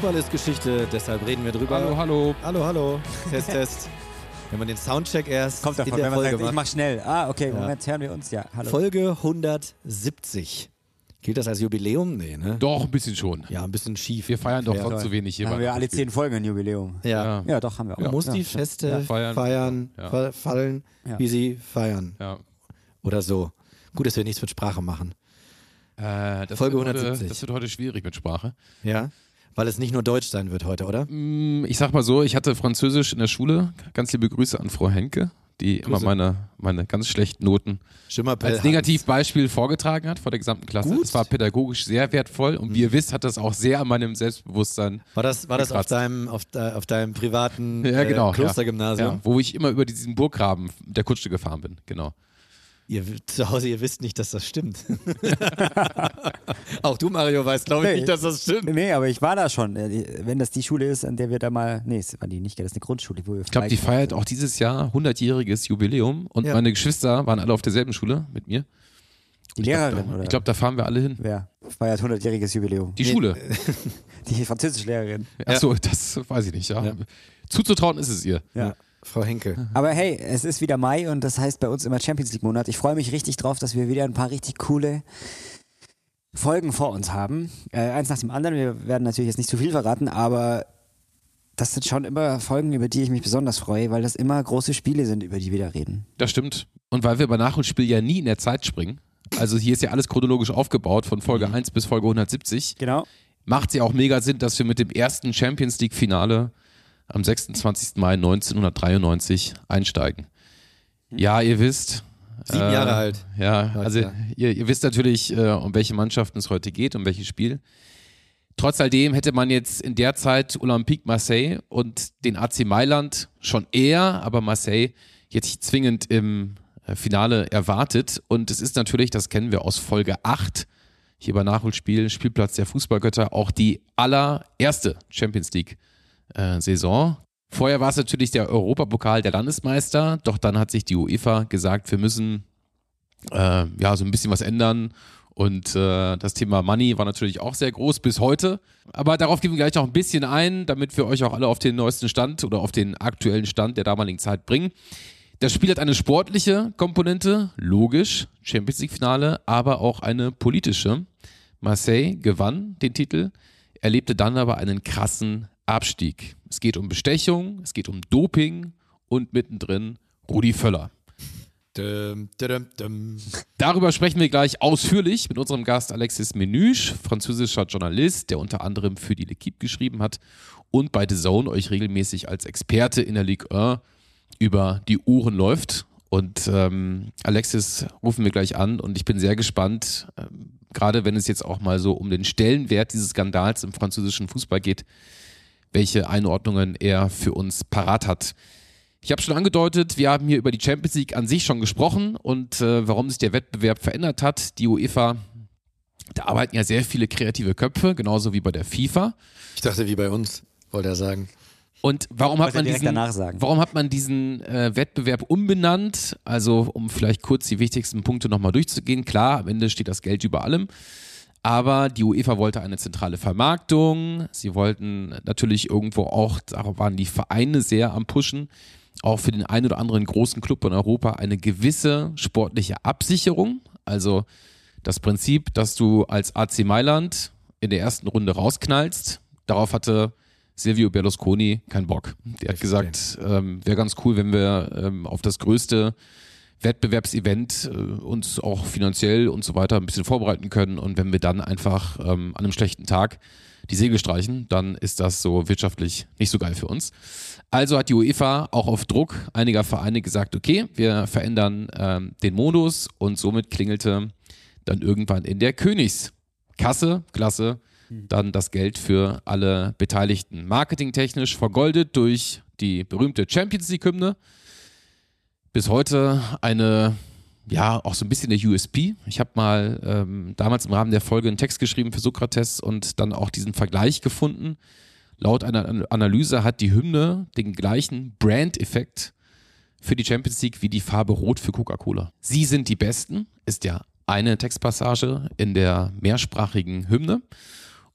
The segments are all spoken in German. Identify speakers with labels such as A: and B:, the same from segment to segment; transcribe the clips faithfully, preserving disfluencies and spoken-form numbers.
A: Fußball ist Geschichte, deshalb reden wir drüber.
B: Hallo, hallo.
A: Hallo, hallo. Test, Test. Wenn man den Soundcheck erst
C: Kommt davon,
A: in der
C: wenn man
A: Folge
C: sagt, ich
A: macht.
C: mach schnell. Ah, okay,
A: Ja.
C: Moment, hören wir uns. Ja, hallo.
A: Folge hundertsiebzig. Gilt das als Jubiläum? Nee, ne?
B: Doch, ein bisschen schon.
A: Ja, ein bisschen schief.
B: Wir feiern doch
A: Ja.
B: sonst so wenig hier.
C: Haben
B: bei
C: wir alle
B: Nachspiel.
C: zehn Folgen ein Jubiläum.
A: Ja.
C: Ja, doch, haben wir auch.
A: Man muss
C: ja.
A: die Feste
C: Ja.
A: feiern,
B: Feiern. Ja.
A: fa- fallen,
C: Ja.
A: wie sie feiern.
B: Ja.
A: Oder so. Gut, dass wir nichts mit Sprache machen.
B: Äh, das
A: Folge
B: wird heute,
A: hundertsiebzig.
B: Das wird heute schwierig mit Sprache.
A: Ja? Weil es nicht nur Deutsch sein wird heute, oder?
B: Mm, Ich sag mal so, ich hatte Französisch in der Schule. Ganz liebe Grüße an Frau Henke, die immer
A: Grüße.
B: meine, meine ganz schlechten Noten
A: Schimmerpell
B: als Negativbeispiel vorgetragen hat vor der gesamten Klasse.
A: Gut.
B: Es war pädagogisch sehr wertvoll und wie ihr wisst, hat das auch sehr an meinem Selbstbewusstsein
A: War das, war das auf,
B: gekratzt.
A: deinem, auf, de, auf deinem privaten
B: Ja, genau,
A: äh, Klostergymnasium?
B: Ja, wo ich immer über diesen Burggraben der Kutsche gefahren bin, genau.
A: Ihr zu Hause, ihr wisst nicht, dass das stimmt. Auch du, Mario, weißt, glaube ich,
C: Nee.
A: nicht, dass das stimmt.
C: Nee, aber ich war da schon. Äh, Wenn das die Schule ist, an der wir da mal. Nee, es war die nicht, das ist eine Grundschule, wo wir
B: Ich glaube, die feiert auch dieses Jahr hundertjähriges Jubiläum und
A: Ja.
B: meine Geschwister waren alle auf derselben Schule mit mir.
C: Die
B: Ich glaub,
C: Lehrerin,
B: da,
C: oder?
B: Ich glaube, da fahren wir alle hin.
C: Wer feiert hundertjähriges Jubiläum?
B: Die
A: Nee.
B: Schule.
C: Die Französischlehrerin.
B: Achso, das weiß ich nicht. Ja.
A: Ja.
B: Zuzutrauen ist es ihr.
C: Ja.
A: Frau Henke.
C: Aber hey, es ist wieder Mai und das heißt bei uns immer Champions League Monat. Ich freue mich richtig drauf, dass wir wieder ein paar richtig coole Folgen vor uns haben. Äh, eins nach dem anderen. Wir werden natürlich jetzt nicht zu viel verraten, aber das sind schon immer Folgen, über die ich mich besonders freue, weil das immer große Spiele sind, über die wir da reden.
B: Das stimmt. Und weil wir bei Nachholspiel ja nie in der Zeit springen, also hier ist ja alles chronologisch aufgebaut, von Folge eins bis Folge hundertsiebzig,
C: Genau.
B: macht es ja auch mega Sinn, dass wir mit dem ersten Champions League Finale am sechsundzwanzigsten Mai neunzehnhundertdreiundneunzig einsteigen. Ja, ihr wisst.
A: Sieben
B: äh,
A: Jahre alt.
B: Ja, also
A: Ja.
B: ihr, ihr wisst natürlich, äh, um welche Mannschaften es heute geht, um welches Spiel. Trotz alledem hätte man jetzt in der Zeit Olympique Marseille und den A C Mailand schon eher, aber Marseille jetzt nicht zwingend im äh, Finale erwartet. Und es ist natürlich, das kennen wir aus Folge acht, hier bei Nachholspiel, Spielplatz der Fußballgötter, auch die allererste Champions League äh, Saison. Vorher war es natürlich der Europapokal der Landesmeister, doch dann hat sich die UEFA gesagt, wir müssen äh, ja so ein bisschen was ändern. Und äh, das Thema Money war natürlich auch sehr groß bis heute. Aber darauf gehen wir gleich noch ein bisschen ein, damit wir euch auch alle auf den neuesten Stand oder auf den aktuellen Stand der damaligen Zeit bringen. Das Spiel hat eine sportliche Komponente, logisch, Champions League Finale, aber auch eine politische. Marseille gewann den Titel, erlebte dann aber einen krassen Abstieg. Es geht um Bestechung, es geht um Doping und mittendrin Rudi Völler.
A: Dum, dum, dum.
B: Darüber sprechen wir gleich ausführlich mit unserem Gast Alexis Menüsch, französischer Journalist, der unter anderem für die L'Équipe geschrieben hat und bei The Zone euch regelmäßig als Experte in der Ligue eins über die Uhren läuft. Und ähm, Alexis rufen wir gleich an und ich bin sehr gespannt, ähm, gerade wenn es jetzt auch mal so um den Stellenwert dieses Skandals im französischen Fußball geht, welche Einordnungen er für uns parat hat. Ich habe schon angedeutet, wir haben hier über die Champions League an sich schon gesprochen und äh, warum sich der Wettbewerb verändert hat. Die UEFA, da arbeiten ja sehr viele kreative Köpfe, genauso wie bei der FIFA.
A: Ich dachte, wie bei uns, wollte er sagen.
B: Und warum hat
C: Wollte
B: man
C: direkt
B: diesen,
C: danach sagen.
B: warum hat man diesen äh, Wettbewerb umbenannt? Also um vielleicht kurz die wichtigsten Punkte nochmal durchzugehen. Klar, am Ende steht das Geld über allem. Aber die UEFA wollte eine zentrale Vermarktung. Sie wollten natürlich irgendwo auch, da waren die Vereine sehr am Pushen, auch für den einen oder anderen großen Club in Europa eine gewisse sportliche Absicherung. Also das Prinzip, dass du als A C Mailand in der ersten Runde rausknallst, darauf hatte Silvio Berlusconi keinen Bock. Der hat gesagt, ähm, wäre ganz cool, wenn wir ähm, auf das größte Wettbewerbsevent äh, uns auch finanziell und so weiter ein bisschen vorbereiten können und wenn wir dann einfach ähm, an einem schlechten Tag die Segel streichen, dann ist das so wirtschaftlich nicht so geil für uns. Also hat die UEFA auch auf Druck einiger Vereine gesagt, okay, wir verändern ähm, den Modus und somit klingelte dann irgendwann in der Königskasse, Klasse, dann das Geld für alle Beteiligten. Marketingtechnisch vergoldet durch die berühmte Champions League-Hymne. Bis heute eine, ja, auch so ein bisschen der U S P. Ich habe mal ähm, damals im Rahmen der Folge einen Text geschrieben für Sokrates und dann auch diesen Vergleich gefunden. Laut einer Analyse hat die Hymne den gleichen Brand-Effekt für die Champions League wie die Farbe Rot für Coca-Cola. Sie sind die Besten, ist ja eine Textpassage in der mehrsprachigen Hymne.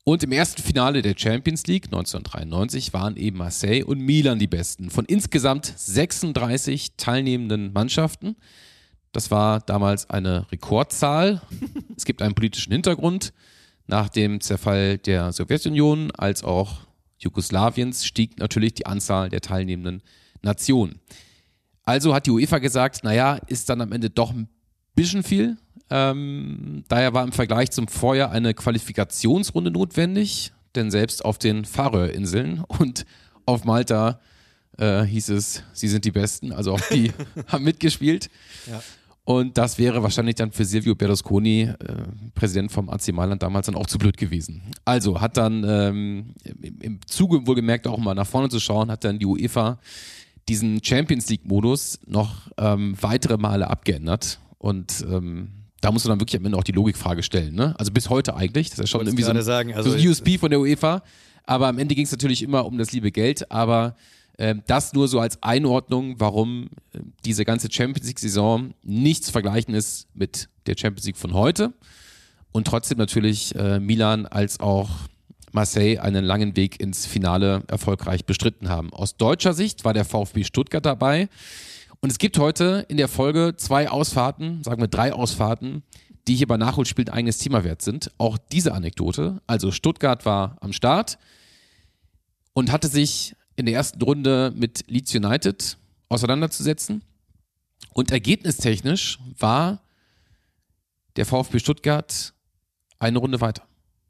B: Und im ersten Finale der Champions League neunzehnhundertdreiundneunzig waren eben Marseille und Milan die besten. Von insgesamt sechsunddreißig teilnehmenden Mannschaften. Das war damals eine Rekordzahl. Es gibt einen politischen Hintergrund. Nach dem Zerfall der Sowjetunion als auch Jugoslawiens stieg natürlich die Anzahl der teilnehmenden Nationen. Also hat die UEFA gesagt, naja, ist dann am Ende doch ein bisschen viel. Ähm, daher war im Vergleich zum Vorjahr eine Qualifikationsrunde notwendig, denn selbst auf den Färöerinseln und auf Malta äh, hieß es, sie sind die Besten, also auch die haben mitgespielt.
A: Ja.
B: Und das wäre wahrscheinlich dann für Silvio Berlusconi, äh, Präsident vom A C Mailand, damals dann auch zu blöd gewesen. Also hat dann ähm, im, im Zuge wohlgemerkt auch mal nach vorne zu schauen, hat dann die UEFA diesen Champions League-Modus noch ähm, weitere Male abgeändert. Und ähm, da musst du dann wirklich am Ende auch die Logikfrage stellen. Ne? Also bis heute eigentlich. Das ist ja schon irgendwie so ein,
A: sagen, also
B: so ein U S P von der UEFA. Aber am Ende ging es natürlich immer um das liebe Geld. Aber äh, das nur so als Einordnung, warum äh, diese ganze Champions League-Saison nicht zu vergleichen ist mit der Champions League von heute. Und trotzdem natürlich äh, Milan als auch Marseille einen langen Weg ins Finale erfolgreich bestritten haben. Aus deutscher Sicht war der VfB Stuttgart dabei. Und es gibt heute in der Folge zwei Ausfahrten, sagen wir drei Ausfahrten, die hier bei Nachholspielen ein eigenes Thema wert sind. Auch diese Anekdote. Also Stuttgart war am Start und hatte sich in der ersten Runde mit Leeds United auseinanderzusetzen. Und ergebnistechnisch war der VfB Stuttgart eine Runde weiter.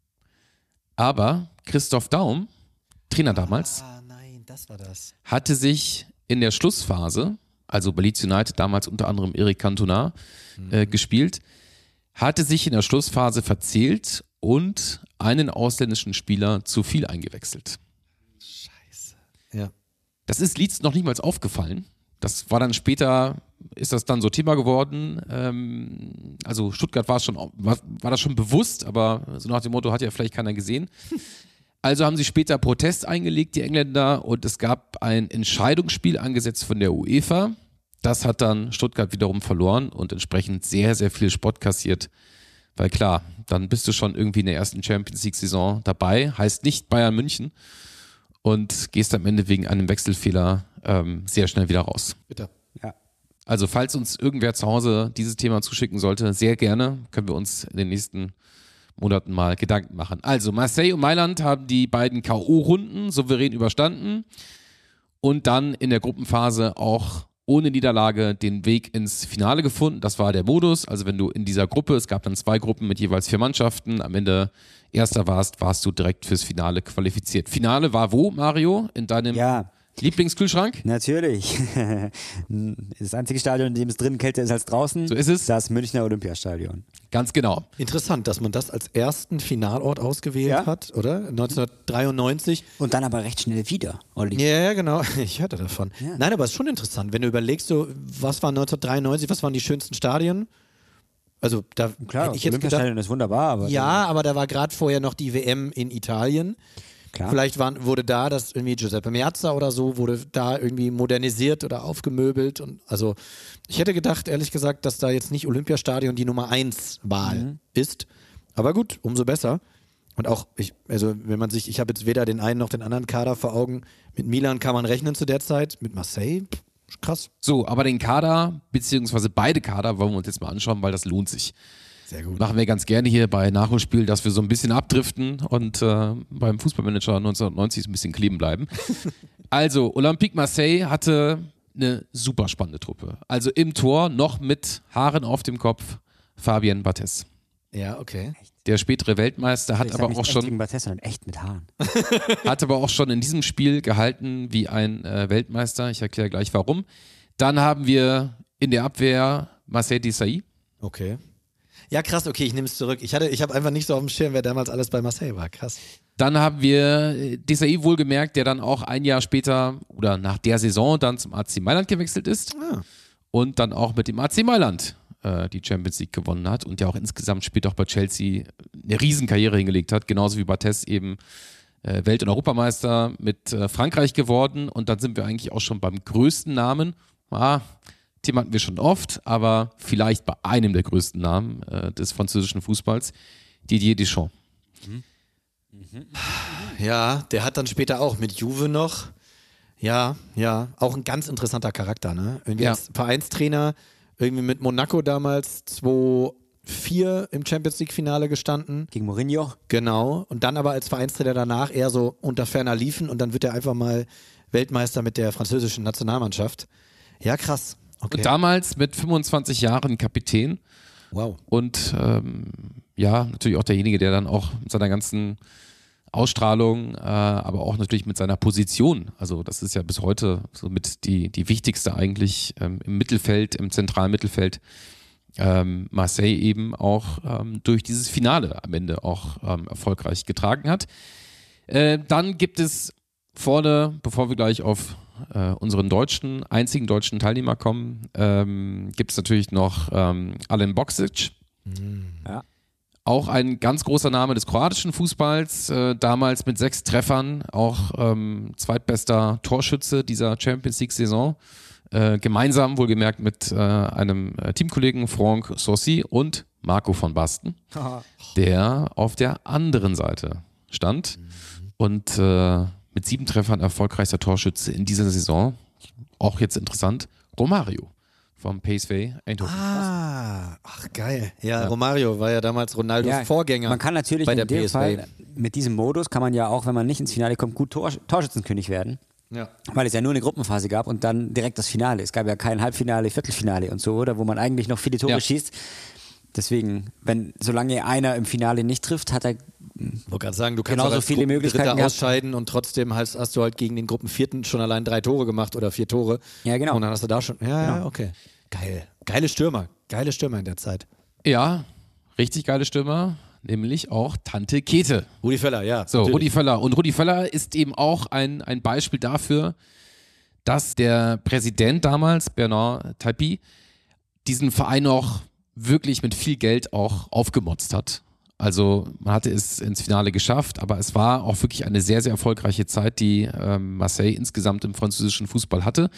B: Aber Christoph Daum, Trainer damals,
A: ah, nein, das war das.
B: hatte sich in der Schlussphase, also bei Leeds United damals unter anderem Eric Cantona mhm. äh, gespielt, hatte sich in der Schlussphase verzählt und einen ausländischen Spieler zu viel eingewechselt.
A: Scheiße. Ja.
B: Das ist Leeds noch nicht mal aufgefallen. Das war dann später, ist das dann so Thema geworden. Ähm, also Stuttgart war schon, war, war das schon bewusst, aber so nach dem Motto hat ja vielleicht keiner gesehen. Also haben sie später Protest eingelegt, die Engländer, und es gab ein Entscheidungsspiel angesetzt von der UEFA. Das hat dann Stuttgart wiederum verloren und entsprechend sehr, sehr viel Spott kassiert. Weil klar, dann bist du schon irgendwie in der ersten Champions League-Saison dabei, heißt nicht Bayern München, und gehst am Ende wegen einem Wechselfehler ähm, sehr schnell wieder raus.
A: Bitte.
C: Ja.
B: Also falls uns irgendwer zu Hause dieses Thema zuschicken sollte, sehr gerne, können wir uns in den nächsten Monaten mal Gedanken machen. Also Marseille und Mailand haben die beiden K O-Runden souverän überstanden und dann in der Gruppenphase auch ohne Niederlage den Weg ins Finale gefunden. Das war der Modus. Also wenn du in dieser Gruppe, es gab dann zwei Gruppen mit jeweils vier Mannschaften, am Ende Erster warst, warst du direkt fürs Finale qualifiziert. Finale war wo, Mario? In deinem
C: Ja.
B: Lieblingskühlschrank?
C: Natürlich. Das einzige Stadion, in dem es drinnen kälter ist als draußen,
B: So ist es.
C: das Münchner Olympiastadion.
B: Ganz genau.
A: Interessant, dass man das als ersten Finalort ausgewählt
C: Ja.
A: hat, oder? neunzehnhundertdreiundneunzig.
C: Und dann aber recht schnell wieder, Olli.
A: Ja, ja, genau. Ich hörte davon.
C: Ja.
A: Nein, aber es ist schon interessant, wenn du überlegst, so, was war neunzehnhundertdreiundneunzig, was waren die schönsten Stadien? Also da
C: Klar,
A: hätte ich jetzt gedacht,
C: Olympiastadion ist wunderbar, aber
A: ja, aber da war gerade vorher noch die W M in Italien.
C: klar.
A: Vielleicht waren, wurde da das irgendwie Giuseppe Meazza oder so, wurde da irgendwie modernisiert oder aufgemöbelt. Und also ich hätte gedacht, ehrlich gesagt, dass da jetzt nicht Olympiastadion die Nummer eins Wahl
C: Mhm.
A: ist. Aber gut, umso besser. Und auch, ich, also wenn man sich, ich habe jetzt weder den einen noch den anderen Kader vor Augen. Mit Milan kann man rechnen zu der Zeit, mit Marseille, pff, krass.
B: So, aber den Kader, beziehungsweise beide Kader, wollen wir uns jetzt mal anschauen, weil das lohnt sich.
A: Sehr gut.
B: Machen wir ganz gerne hier bei Nachholspiel, dass wir so ein bisschen abdriften und äh, beim Fußballmanager neunzehnhundertneunzig ein bisschen kleben bleiben. Also, Olympique Marseille hatte eine super spannende Truppe. Also im Tor noch mit Haaren auf dem Kopf Fabien Barthez.
A: Ja, okay.
B: Der spätere Weltmeister hat
C: Ich sag
B: aber
C: nicht
B: auch
C: echt
B: schon
C: wegen Barthez, sondern echt mit Haaren.
B: hat aber auch schon in diesem Spiel gehalten wie ein äh, Weltmeister. Ich erkläre gleich warum. Dann haben wir in der Abwehr Marseille Desailly.
A: Okay. Ja, krass, okay, ich nehme es zurück. Ich, hatte, ich habe einfach nicht so auf dem Schirm, wer damals alles bei Marseille war. Krass.
B: Dann haben wir Desailly wohlgemerkt, der dann auch ein Jahr später oder nach der Saison dann zum A C Mailand gewechselt ist
A: Ah.
B: und dann auch mit dem A C Mailand äh, die Champions League gewonnen hat und der auch insgesamt später auch bei Chelsea eine Riesenkarriere hingelegt hat, genauso wie Barthez eben äh, Welt- und Europameister mit äh, Frankreich geworden. Und dann sind wir eigentlich auch schon beim größten Namen. Ah, Thema hatten wir schon oft, aber vielleicht bei einem der größten Namen äh, des französischen Fußballs, Didier Deschamps.
A: Ja, der hat dann später auch mit Juve noch, ja, ja, auch ein ganz interessanter Charakter, ne? Irgendwie
B: Ja.
A: als Vereinstrainer, irgendwie mit Monaco damals zwei vier im Champions League Finale gestanden.
C: Gegen Mourinho.
A: Genau. Und dann aber als Vereinstrainer danach eher so unter ferner Liefen und dann wird er einfach mal Weltmeister mit der französischen Nationalmannschaft. Ja, krass. Okay.
B: Und damals mit fünfundzwanzig Jahren Kapitän
A: Wow.
B: und ähm, ja, natürlich auch derjenige, der dann auch mit seiner ganzen Ausstrahlung, äh, aber auch natürlich mit seiner Position, also das ist ja bis heute so mit die, die wichtigste eigentlich ähm, im Mittelfeld, im zentralen Mittelfeld, ähm, Marseille eben auch ähm, durch dieses Finale am Ende auch ähm, erfolgreich getragen hat. Äh, dann gibt es vorne, bevor wir gleich auf äh, unseren deutschen, einzigen deutschen Teilnehmer kommen, ähm, gibt es natürlich noch ähm, Alen Boksic.
C: Ja.
B: Auch ein ganz großer Name des kroatischen Fußballs, äh, damals mit sechs Treffern, auch ähm, zweitbester Torschütze dieser Champions League-Saison. Äh, gemeinsam wohlgemerkt mit äh, einem äh, Teamkollegen Franck Saucy und Marco von Basten, der auf der anderen Seite stand und äh, mit sieben Treffern erfolgreichster Torschütze in dieser Saison. Auch jetzt interessant, Romario vom P S V Eindhoven.
A: Ah, ach geil. Ja, Romario war ja damals Ronaldos
C: Ja,
A: Vorgänger.
C: Man kann natürlich
A: bei der
C: in dem
A: P S V.
C: Fall, mit diesem Modus kann man ja auch, wenn man nicht ins Finale kommt, gut Tor Torschützenkönig werden.
A: Ja.
C: Weil es ja nur eine Gruppenphase gab und dann direkt das Finale. Es gab ja kein Halbfinale, Viertelfinale und so, oder? Wo man eigentlich noch viele Tore
B: Ja.
C: schießt. Deswegen, wenn, solange einer im Finale nicht trifft, hat er,
A: Ich wollte gerade sagen, du kannst
C: Genauso
A: auch als
C: viele
A: Gruppendritter
C: Möglichkeiten gehabt.
A: ausscheiden und trotzdem hast, hast du halt gegen den Gruppenvierten schon allein drei Tore gemacht oder vier Tore.
C: Ja, genau.
A: Und dann hast du da schon, ja, ja,
C: Genau.
A: okay. Geil. Geile Stürmer. Geile Stürmer in der Zeit.
B: Ja, richtig geile Stürmer, nämlich auch Tante Kete.
A: Rudi Völler, ja.
B: So,
A: natürlich.
B: Rudi Völler. Und Rudi Völler ist eben auch ein, ein Beispiel dafür, dass der Präsident damals, Bernard Tapie, diesen Verein auch wirklich mit viel Geld auch aufgemotzt hat. Also man hatte es ins Finale geschafft, aber es war auch wirklich eine sehr, sehr erfolgreiche Zeit, die ähm, Marseille insgesamt im französischen Fußball hatte.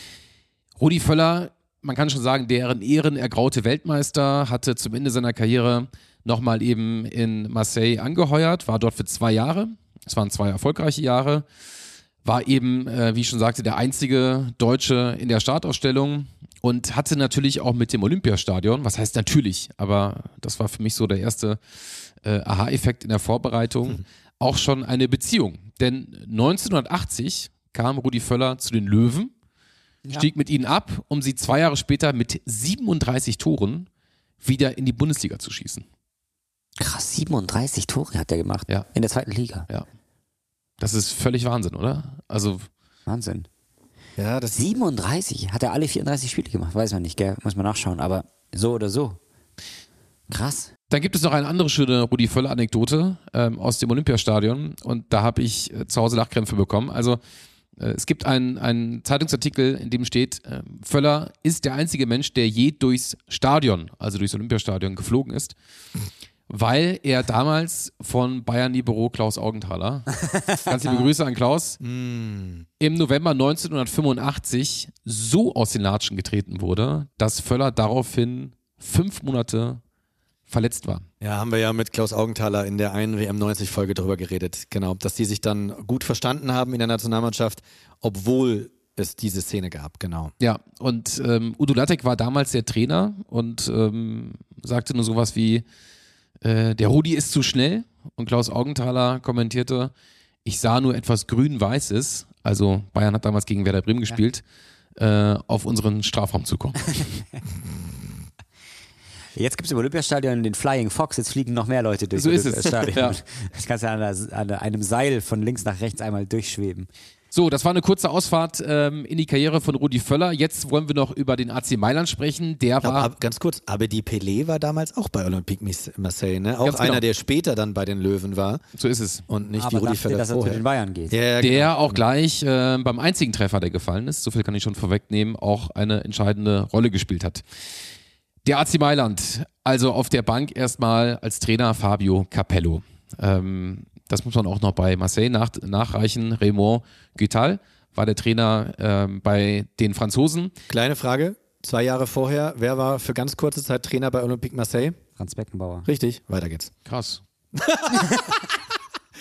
B: Rudi Völler, man kann schon sagen, deren Ehren ergraute Weltmeister, hatte zum Ende seiner Karriere nochmal eben in Marseille angeheuert, war dort für zwei Jahre. Es waren zwei erfolgreiche Jahre. War eben, äh, wie ich schon sagte, der einzige Deutsche in der Startausstellung und hatte natürlich auch mit dem Olympiastadion, was heißt natürlich, aber das war für mich so der erste äh, Aha-Effekt in der Vorbereitung, mhm. auch schon eine Beziehung. Denn neunzehnhundertachtzig kam Rudi Völler zu den Löwen, ja. stieg mit ihnen ab, um sie zwei Jahre später mit siebenunddreißig Toren wieder in die Bundesliga zu schießen.
C: krass, siebenunddreißig Tore hat er gemacht.
B: Ja.
C: In der zweiten Liga.
B: Ja. Das ist völlig Wahnsinn, oder? Also
C: Wahnsinn.
A: Ja, das
C: siebenunddreißig, hat er alle vierunddreißig Spiele gemacht, weiß man nicht, gell? Muss man nachschauen, aber so oder so. Krass.
B: Dann gibt es noch eine andere schöne Rudi Völler-Anekdote ähm, aus dem Olympiastadion und da habe ich äh, zu Hause Lachkrämpfe bekommen. Also äh, es gibt einen, einen Zeitungsartikel, in dem steht, äh, Völler ist der einzige Mensch, der je durchs Stadion, also durchs Olympiastadion geflogen ist, weil er damals von Bayern-Libero Klaus Augenthaler, ganz liebe Grüße an Klaus, im November neunzehnhundertfünfundachtzig so aus den Latschen getreten wurde, dass Völler daraufhin fünf Monate verletzt war.
A: Ja, haben wir ja mit Klaus Augenthaler in der einen W M neunzig Folge drüber geredet. Genau, dass die sich dann gut verstanden haben in der Nationalmannschaft, obwohl es diese Szene gab, genau.
B: Ja, und ähm, Udo Lattek war damals der Trainer und ähm, sagte nur sowas wie, äh, der Rudi ist zu schnell und Klaus Augenthaler kommentierte, ich sah nur etwas Grün-Weißes, also Bayern hat damals gegen Werder Bremen gespielt, ja. äh, auf unseren Strafraum zukommen.
C: Jetzt gibt es im Olympiastadion den Flying Fox, jetzt fliegen noch mehr Leute durch
B: so
C: das
B: ist es.
C: Stadion.
B: Ja.
C: Das kannst du an, einer, an einem Seil von links nach rechts einmal durchschweben.
B: So, das war eine kurze Ausfahrt ähm, in die Karriere von Rudi Völler. Jetzt wollen wir noch über den A C Mailand sprechen. Der war...
A: Aber, ganz kurz, Abedi Pelé war damals auch bei Olympique Marseille, ne? Auch
B: Ganz genau.
A: einer, der später dann bei den Löwen war
B: So ist es.
A: und nicht
C: Aber
A: wie Rudi
C: dachte,
A: Völler
C: dass er zu
A: vorher.
C: den Bayern geht.
A: Ja, ja,
B: Der
A: genau.
B: auch gleich äh, beim einzigen Treffer, der gefallen ist, so viel kann ich schon vorwegnehmen, auch eine entscheidende Rolle gespielt hat. Der A C Mailand, also auf der Bank erstmal als Trainer Fabio Capello. Ähm, das muss man auch noch bei Marseille nach, nachreichen. Raymond Guital war der Trainer ähm, bei den Franzosen.
A: Kleine Frage, zwei Jahre vorher, wer war für ganz kurze Zeit Trainer bei Olympique Marseille?
C: Franz Beckenbauer.
A: Richtig, weiter geht's.
B: Krass.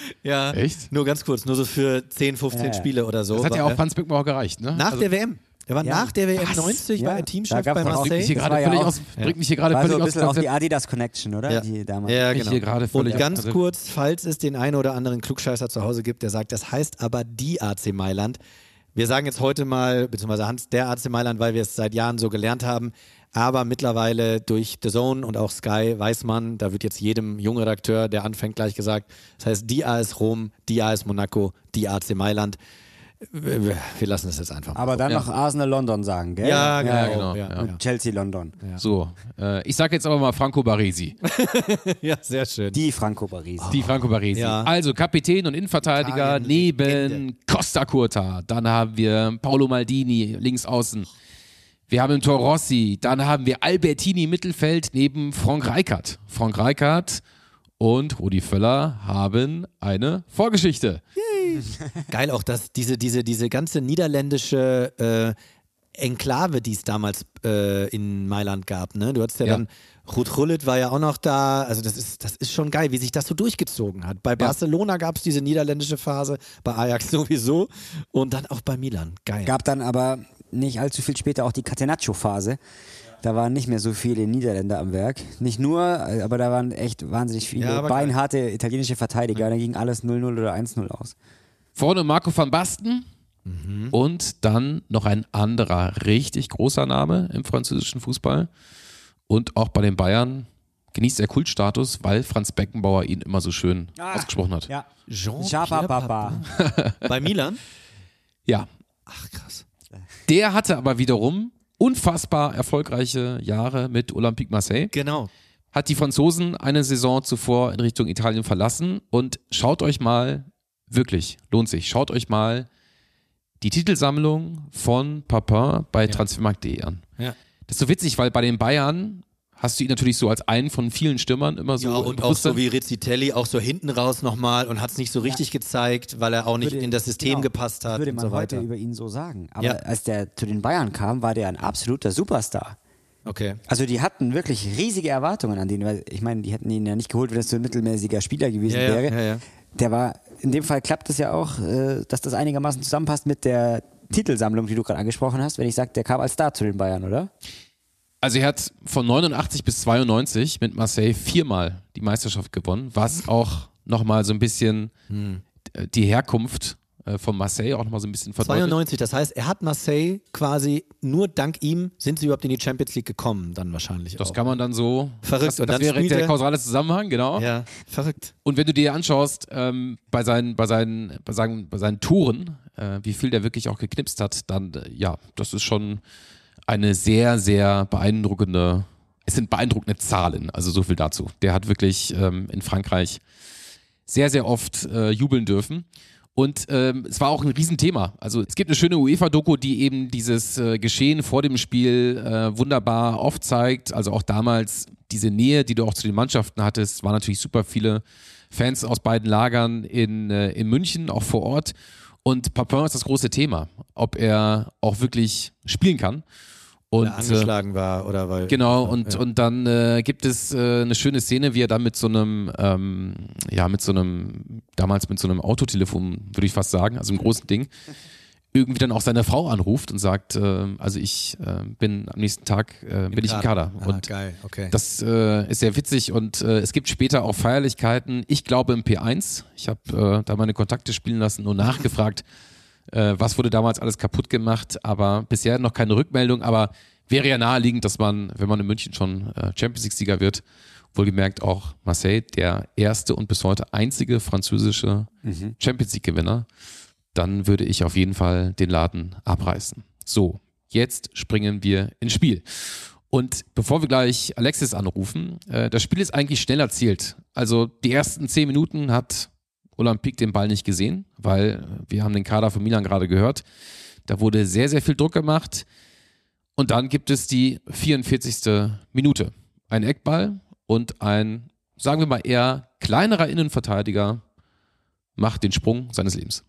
A: Ja,
B: Echt?
A: nur ganz kurz, nur so für zehn, fünfzehn
C: Ja.
A: Spiele oder so.
B: Das hat ja
A: War-
B: auch Franz Beckenbauer gereicht, ne?
A: Nach
B: Also,
A: der W M. Er war
C: Ja.
A: nach der W M
B: Was?
A: neunzig,
C: Ja,
A: war er
C: da
A: Teamchef
C: gab's
A: bei
C: doch auch-
B: bringt mich hier
A: Marseille.
C: Das
B: gerade
C: war ja
B: völlig
C: auch-
B: aus, bringt mich hier gerade
C: War so
B: völlig
C: ein
B: aus
C: bisschen auch die
B: Konzept.
C: Adidas Connection, oder?
A: Ja.
C: Die damals.
A: Ja,
B: Ich
A: genau.
B: hier gerade
A: Und
B: völlig
A: ganz
B: also-
A: kurz, falls es den einen oder anderen Klugscheißer zu Hause gibt, der sagt, das heißt aber die A C Mailand. Wir sagen jetzt heute mal, beziehungsweise Hans, der A C Mailand, weil wir es seit Jahren so gelernt haben. Aber mittlerweile durch The Zone und auch Sky weiß man, da wird jetzt jedem jungen Redakteur, der anfängt, gleich gesagt, das heißt die A S Rom, die A S Monaco, die A C Mailand. Wir lassen es jetzt einfach mal.
C: Aber dann
B: Ja.
C: noch Arsenal London sagen, gell?
A: Ja, genau.
B: Ja, genau.
A: Ja,
B: Ja.
C: Und Chelsea London.
B: So, äh, ich sage jetzt aber mal Franco Baresi.
A: ja, sehr schön.
C: Die Franco Baresi.
B: Die Franco Baresi.
A: Ja.
B: Also Kapitän und Innenverteidiger
A: Italien,
B: neben
A: Legende.
B: Costa Curta. Dann haben wir Paolo Maldini links außen. Wir haben Tor Rossi. Dann haben wir Albertini im Mittelfeld neben Frank Rijkaard. Frank Rijkaard und Rudi Völler haben eine Vorgeschichte.
A: Geil auch, dass diese, diese, diese ganze niederländische äh, Enklave, die es damals äh, in Mailand gab, ne? Du hattest ja,
B: Ja.
A: dann, Ruud Gullit war ja auch noch da, also das ist, das ist schon geil, wie sich das so durchgezogen hat. Bei Barcelona gab es diese niederländische Phase, bei Ajax sowieso und dann auch bei Milan. Geil.
C: Gab dann aber nicht allzu viel später auch die Catenaccio-Phase. Da waren nicht mehr so viele Niederländer am Werk. Nicht nur, aber da waren echt wahnsinnig viele
A: Ja, aber
C: beinharte italienische Verteidiger. Da ging alles null null oder eins null aus.
B: Vorne Marco van Basten und dann noch ein anderer richtig großer Name im französischen Fußball und auch bei den Bayern genießt er Kultstatus, weil Franz Beckenbauer ihn immer so schön
C: Ah.
B: ausgesprochen hat.
C: Ja.
A: Jean-Pierre
C: Chapa Papa.
A: Bei Milan?
B: Ja,
A: Ach krass.
B: der hatte aber wiederum unfassbar erfolgreiche Jahre mit Olympique Marseille.
A: Genau.
B: Hat die Franzosen eine Saison zuvor in Richtung Italien verlassen und schaut euch mal, wirklich, lohnt sich, schaut euch mal die Titelsammlung von Papin bei transfermarkt punkt de an.
A: Ja.
B: Das ist so witzig, weil bei den Bayern hast du ihn natürlich so als einen von vielen Stürmern immer so
A: Ja,
B: im
A: und auch
B: Bewusstsein.
A: so wie Rizzitelli, auch so hinten raus nochmal und hat es nicht so richtig gezeigt, weil er auch nicht
C: Würde-
A: in das System
C: genau,
A: gepasst hat
C: Würde
A: und
C: man
A: so
C: heute
A: weiter.
C: über ihn so sagen. Aber
A: Ja.
C: als der zu den Bayern kam, war der ein absoluter Superstar.
A: Okay.
C: Also die hatten wirklich riesige Erwartungen an den, weil ich meine, die hätten ihn ja nicht geholt, wenn das so ein mittelmäßiger Spieler gewesen
A: Ja, ja,
C: wäre.
A: ja, ja.
C: Der war, in dem Fall klappt es ja auch, äh, dass das einigermaßen zusammenpasst mit der Titelsammlung, die du gerade angesprochen hast, wenn ich sage, der kam als Star zu den Bayern, oder?
B: Also er hat von neunundachtzig bis zweiundneunzig mit Marseille viermal die Meisterschaft gewonnen, was auch nochmal so ein bisschen äh, die Herkunft äh, von Marseille auch nochmal so ein bisschen verdeutlicht.
A: zweiundneunzig, das heißt, er hat Marseille quasi, nur dank ihm sind sie überhaupt in die Champions League gekommen, dann wahrscheinlich
B: Das
A: auch.
B: kann man dann so.
A: Verrückt.
B: Das,
A: Und
B: das
A: dann
B: wäre
A: spielt
B: der
A: er-
B: kausale Zusammenhang, genau.
A: Ja, verrückt.
B: Und wenn du dir anschaust, ähm, bei, seinen, bei, seinen, bei, seinen, bei seinen Touren, äh, wie viel der wirklich auch geknipst hat, dann, äh, ja, das ist schon eine sehr, sehr beeindruckende, es sind beeindruckende Zahlen, also so viel dazu. Der hat wirklich ähm, in Frankreich sehr, sehr oft äh, jubeln dürfen. Und ähm, es war auch ein Riesenthema. Also es gibt eine schöne UEFA-Doku, die eben dieses äh, Geschehen vor dem Spiel äh, wunderbar aufzeigt. Also auch damals diese Nähe, die du auch zu den Mannschaften hattest, waren natürlich super viele Fans aus beiden Lagern in, äh, in München, auch vor Ort. Und Papin ist das große Thema, ob er auch wirklich spielen kann. Und,
A: Weil er angeschlagen war oder weil.
B: Genau, und,
A: ja.
B: und dann äh, gibt es äh, eine schöne Szene, wie er dann mit so einem, ähm, ja, mit so einem, damals mit so einem Autotelefon, würde ich fast sagen, also einem großen Ding, irgendwie dann auch seine Frau anruft und sagt, äh, also ich äh, bin am nächsten Tag, äh, bin ich im Kader.
A: Ah,
B: Und
A: geil, okay.
B: das äh, ist sehr witzig und äh, es gibt später auch Feierlichkeiten, ich glaube im P eins, ich habe äh, da meine Kontakte spielen lassen und nachgefragt, äh, was wurde damals alles kaputt gemacht, aber bisher noch keine Rückmeldung, aber wäre ja naheliegend, dass man, wenn man in München schon äh, Champions League-Sieger wird, wohlgemerkt auch Marseille, der erste und bis heute einzige französische
C: Mhm.
B: Champions League-Gewinner, dann würde ich auf jeden Fall den Laden abreißen. So, jetzt springen wir ins Spiel. Und bevor wir gleich Alexis anrufen, äh, das Spiel ist eigentlich schnell erzielt. Also die ersten zehn Minuten hat Olympique den Ball nicht gesehen, weil wir haben den Kader von Milan gerade gehört. Da wurde sehr, sehr viel Druck gemacht. Und dann gibt es die vierundvierzigste Minute. Ein Eckball und ein, sagen wir mal eher kleinerer Innenverteidiger macht den Sprung seines Lebens.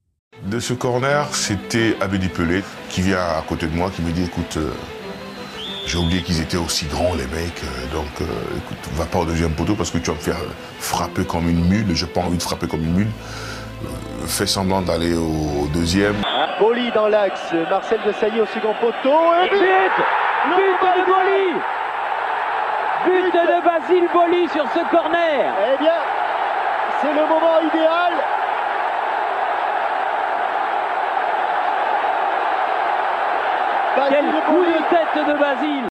D: De ce corner, c'était Abedi Pelé qui vient à côté de moi, qui me dit écoute, euh, J'ai oublié qu'ils étaient aussi grands, les mecs. Donc, euh, écoute, va pas au deuxième poteau parce que tu vas me faire frapper comme une mule. J'ai pas envie de frapper comme une mule. Euh, fais semblant d'aller au, au deuxième.
E: Boli dans l'axe. Marcel Desailly au second poteau. Et but But de Boli But de Basile Boli sur ce corner. Eh bien, c'est le moment idéal. Quel coup de tête de Basile!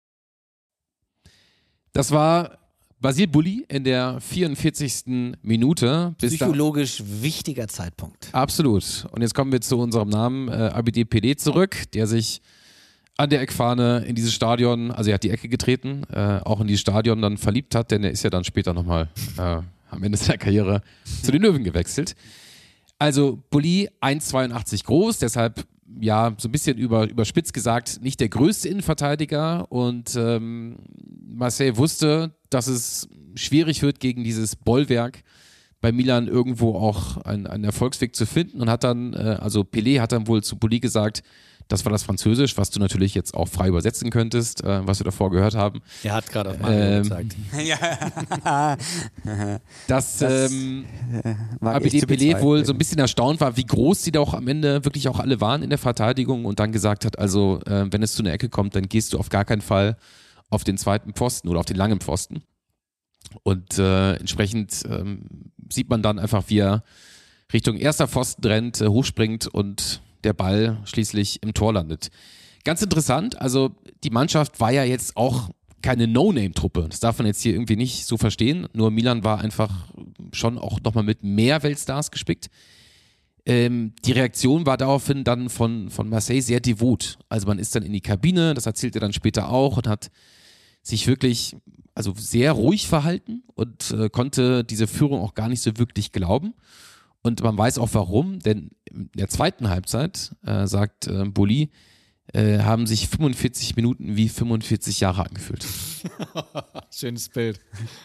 B: Das war Basile Boli in der vierundvierzigsten Minute. Bis
A: Psychologisch da wichtiger Zeitpunkt.
B: Absolut. Und jetzt kommen wir zu unserem Namen äh, Abidé Pelé zurück, der sich an der Eckfahne in dieses Stadion, also er hat die Ecke getreten, äh, auch in dieses Stadion dann verliebt hat, denn er ist ja dann später nochmal äh, am Ende seiner Karriere zu den Löwen gewechselt. Also Boli eins Komma zweiundachtzig groß, deshalb ja, so ein bisschen über, überspitzt gesagt, nicht der größte Innenverteidiger und ähm, Marseille wusste, dass es schwierig wird, gegen dieses Bollwerk bei Milan irgendwo auch einen, einen Erfolgsweg zu finden und hat dann, äh, also Pelé hat dann wohl zu Boli gesagt, das war das Französisch, was du natürlich jetzt auch frei übersetzen könntest, äh, was wir davor gehört haben.
A: Er hat gerade auf Mario
B: ähm,
A: gezeigt.
B: dass
C: Das,
B: ähm,
C: äh, war
B: Abidé
C: echt zu
B: Pelé
C: bezweifeln.
B: wohl so ein bisschen erstaunt war, wie groß sie da auch am Ende wirklich auch alle waren in der Verteidigung und dann gesagt hat, also äh, wenn es zu einer Ecke kommt, dann gehst du auf gar keinen Fall auf den zweiten Pfosten oder auf den langen Pfosten. Und äh, entsprechend ähm, sieht man dann einfach, wie er Richtung erster Pfosten rennt, äh, hochspringt und der Ball schließlich im Tor landet. Ganz interessant, also die Mannschaft war ja jetzt auch keine No-Name-Truppe. Das darf man jetzt hier irgendwie nicht so verstehen. Nur Milan war einfach schon auch nochmal mit mehr Weltstars gespickt. Ähm, die Reaktion war daraufhin dann von, von Marseille sehr devot. Also man ist dann in die Kabine, das erzählt er dann später auch und hat sich wirklich also sehr ruhig verhalten und äh, konnte diese Führung auch gar nicht so wirklich glauben. Und man weiß auch warum, denn in der zweiten Halbzeit, äh, sagt äh, Boli, äh, haben sich fünfundvierzig Minuten wie fünfundvierzig Jahre angefühlt.
A: Schönes Bild.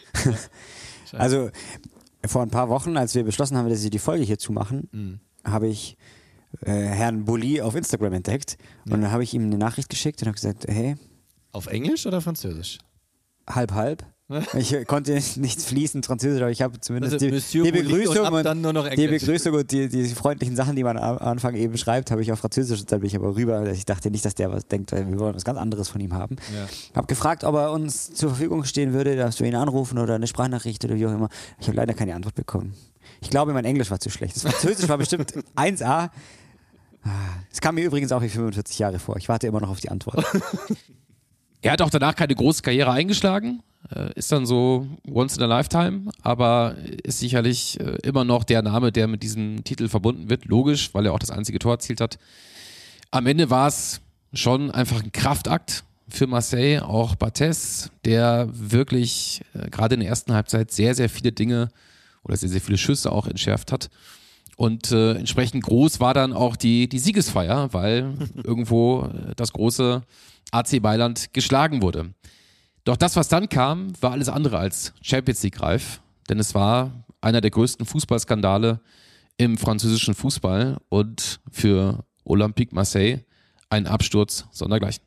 C: Also vor ein paar Wochen, als wir beschlossen haben, dass wir die Folge hier zumachen, mhm. habe ich äh, Herrn Boli auf Instagram entdeckt und ja. dann habe ich ihm eine Nachricht geschickt und habe gesagt, hey.
A: Auf Englisch oder Französisch?
C: Halb, halb. Ich konnte nicht fließend Französisch, aber ich habe zumindest
A: also,
C: die,
A: Monsieur
C: die Begrüßung
A: und,
C: und,
A: dann nur noch
C: die Begrüßung und die, die freundlichen Sachen, die man am Anfang eben schreibt, habe ich auf Französisch. Dann bin ich aber rüber. Ich dachte nicht, dass der was denkt, weil wir wollen was ganz anderes von ihm haben. Ja. Habe gefragt, ob er uns zur Verfügung stehen würde, dass wir ihn anrufen oder eine Sprachnachricht oder wie auch immer. Ich habe leider keine Antwort bekommen. Ich glaube, mein Englisch war zu schlecht. Das Französisch war bestimmt eins A. Es kam mir übrigens auch wie fünfundvierzig Jahre vor. Ich warte immer noch auf die Antwort.
B: Er hat auch danach keine große Karriere eingeschlagen, ist dann so once in a lifetime, aber ist sicherlich immer noch der Name, der mit diesem Titel verbunden wird, logisch, weil er auch das einzige Tor erzielt hat. Am Ende war es schon einfach ein Kraftakt für Marseille, auch Barthez, der wirklich äh, gerade in der ersten Halbzeit sehr, sehr viele Dinge oder sehr, sehr viele Schüsse auch entschärft hat. Und äh, entsprechend groß war dann auch die, die Siegesfeier, weil irgendwo das große A C Mailand geschlagen wurde. Doch das, was dann kam, war alles andere als Champions League reif, denn es war einer der größten Fußballskandale im französischen Fußball und für Olympique Marseille ein Absturz sondergleichen.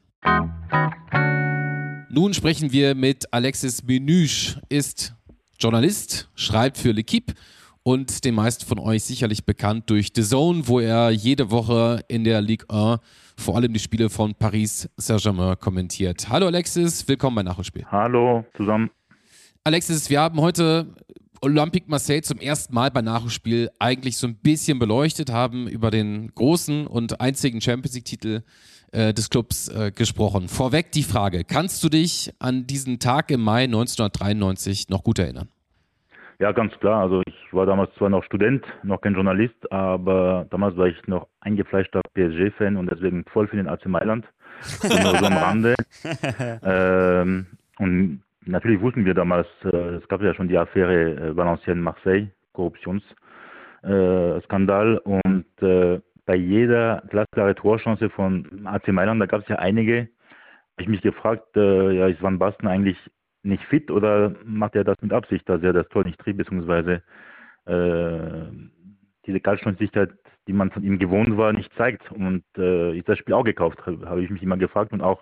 B: Nun sprechen wir mit Alexis Menüsch, ist Journalist, schreibt für L'Équipe und den meisten von euch sicherlich bekannt durch The Zone, wo er jede Woche in der Ligue eins vor allem die Spiele von Paris Saint-Germain kommentiert. Hallo Alexis, willkommen bei Nachholspiel.
F: Hallo zusammen.
B: Alexis, wir haben heute Olympique Marseille zum ersten Mal bei Nachholspiel eigentlich so ein bisschen beleuchtet, haben über den großen und einzigen Champions League-Titel äh, des Clubs äh, gesprochen. Vorweg die Frage, kannst du dich an diesen Tag im Mai neunzehnhundertdreiundneunzig noch gut erinnern?
F: Ja, ganz klar. Also ich war damals zwar noch Student, noch kein Journalist, aber damals war ich noch eingefleischter P S G-Fan und deswegen voll für den A C Mailand. Nur so am Rande. ähm, und natürlich wussten wir damals, äh, es gab ja schon die Affäre äh, Valenciennes-Marseille, Korruptionsskandal äh, und äh, bei jeder glasklare Torchance von A C Mailand, da gab es ja einige, habe ich mich gefragt, äh, ja, ist Van Basten eigentlich nicht fit oder macht er das mit Absicht, dass er das Tor nicht trieb, beziehungsweise äh, diese Kaltschnäuzigkeit, die man von ihm gewohnt war, nicht zeigt. Und äh, ist das Spiel auch gekauft, habe ich mich immer gefragt. Und auch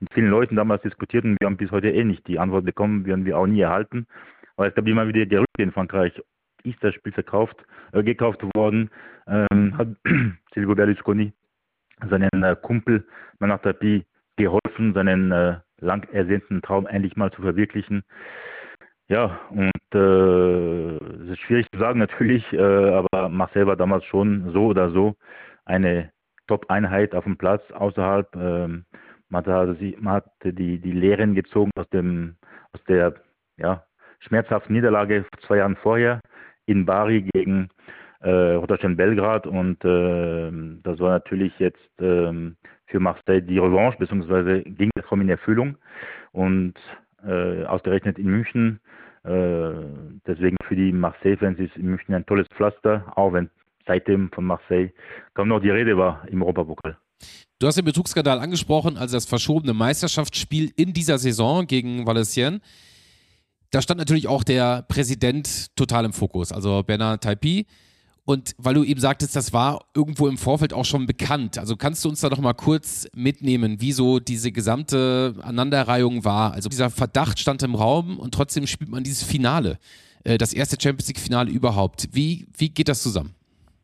F: mit vielen Leuten damals diskutiert und wir haben bis heute eh nicht die Antwort bekommen, werden wir auch nie erhalten. Aber es gab immer wieder Gerüchte in Frankreich, ist das Spiel verkauft, äh, gekauft worden, ähm, hat Silvio Berlusconi seinen äh, Kumpel Bernard Tapie geholfen, seinen äh, lang ersehnten Traum endlich mal zu verwirklichen. Ja, und äh, es ist schwierig zu sagen natürlich, äh, aber Marseille war damals schon so oder so eine Top-Einheit auf dem Platz, außerhalb. Ähm, man hat, man hat die, die Lehren gezogen aus, dem, aus der ja, schmerzhaften Niederlage zwei Jahren vorher in Bari gegen äh, Roter Stern Belgrad und äh, das war natürlich jetzt äh, für Marseille die Revanche, beziehungsweise ging der Traum in Erfüllung und äh, ausgerechnet in München. Äh, deswegen für die Marseille-Fans ist in München ein tolles Pflaster, auch wenn seitdem von Marseille kaum noch die Rede war im Europapokal.
B: Du hast den Betrugsskandal angesprochen, also das verschobene Meisterschaftsspiel in dieser Saison gegen Valenciennes. Da stand natürlich auch der Präsident total im Fokus, also Bernard Tapie. Und weil du eben sagtest, das war irgendwo im Vorfeld auch schon bekannt. Also kannst du uns da noch mal kurz mitnehmen, wie so diese gesamte Aneinanderreihung war? Also dieser Verdacht stand im Raum und trotzdem spielt man dieses Finale, das erste Champions League-Finale überhaupt. Wie, wie geht das zusammen?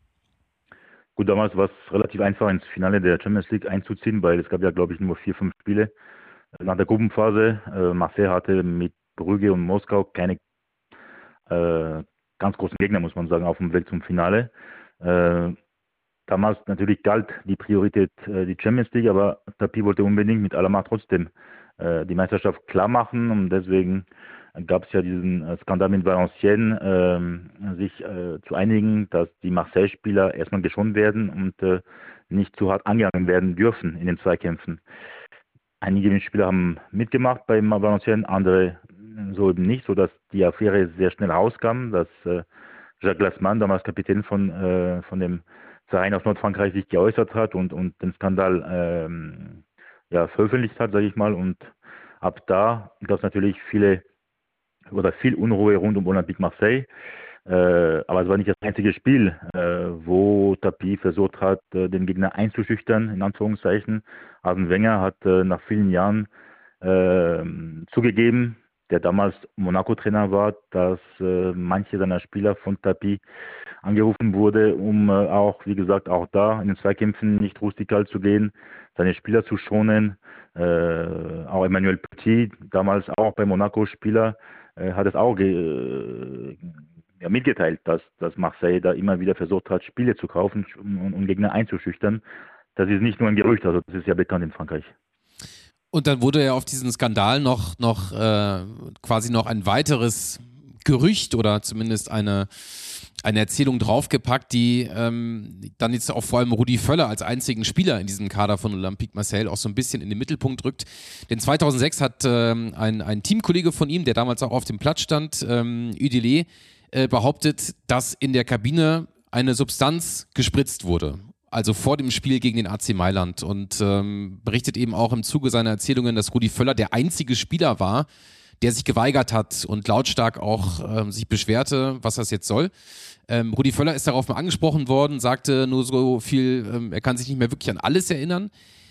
F: Gut, damals war es relativ einfach, ins Finale der Champions League einzuziehen, weil es gab ja, glaube ich, nur vier, fünf Spiele. Nach der Gruppenphase, äh, Marseille hatte mit Brügge und Moskau keine äh, ganz großen Gegner, muss man sagen, auf dem Weg zum Finale. Äh, damals natürlich galt die Priorität äh, die Champions League, aber Tapie wollte unbedingt mit aller Macht trotzdem äh, die Meisterschaft klar machen und deswegen gab es ja diesen äh, Skandal mit Valenciennes, äh, sich äh, zu einigen, dass die Marseille-Spieler erstmal geschont werden und äh, nicht zu hart angegangen werden dürfen in den Zweikämpfen. Einige Spieler haben mitgemacht bei Valenciennes, andere so eben nicht, sodass die Affäre sehr schnell rauskam, dass äh, Jacques Glassman, damals Kapitän von, äh, von dem Verein aus Nordfrankreich, sich geäußert hat und, und den Skandal ähm, ja, veröffentlicht hat, sage ich mal. Und ab da gab es natürlich viele oder viel Unruhe rund um Olympique Marseille. Äh, aber es war nicht das einzige Spiel, äh, wo Tapie versucht hat, äh, den Gegner einzuschüchtern, in Anführungszeichen. Arsène Wenger hat äh, nach vielen Jahren äh, zugegeben, der damals Monaco-Trainer war, dass äh, manche seiner Spieler von Tapie angerufen wurde, um äh, auch, wie gesagt, auch da in den Zweikämpfen nicht rustikal zu gehen, seine Spieler zu schonen. Äh, auch Emmanuel Petit, damals auch bei Monaco-Spieler, äh, hat es auch ge äh, ja, mitgeteilt, dass, dass Marseille da immer wieder versucht hat, Spiele zu kaufen und, und Gegner einzuschüchtern. Das ist nicht nur ein Gerücht, also das ist ja bekannt in Frankreich.
B: Und dann wurde ja auf diesen Skandal noch, noch äh, quasi noch ein weiteres Gerücht oder zumindest eine, eine Erzählung draufgepackt, die ähm, dann jetzt auch vor allem Rudi Völler als einzigen Spieler in diesem Kader von Olympique Marseille auch so ein bisschen in den Mittelpunkt rückt. Denn zweitausendsechs hat ähm, ein, ein Teamkollege von ihm, der damals auch auf dem Platz stand, ähm, Udelé, äh, behauptet, dass in der Kabine eine Substanz gespritzt wurde. Also vor dem Spiel gegen den A C Mailand und ähm, berichtet eben auch im Zuge seiner Erzählungen, dass Rudi Völler der einzige Spieler war, der sich geweigert hat und lautstark auch ähm, sich beschwerte, was das jetzt soll. Ähm, Rudi Völler ist darauf mal angesprochen worden, sagte nur so viel, ähm, er kann sich nicht mehr wirklich an alles erinnern.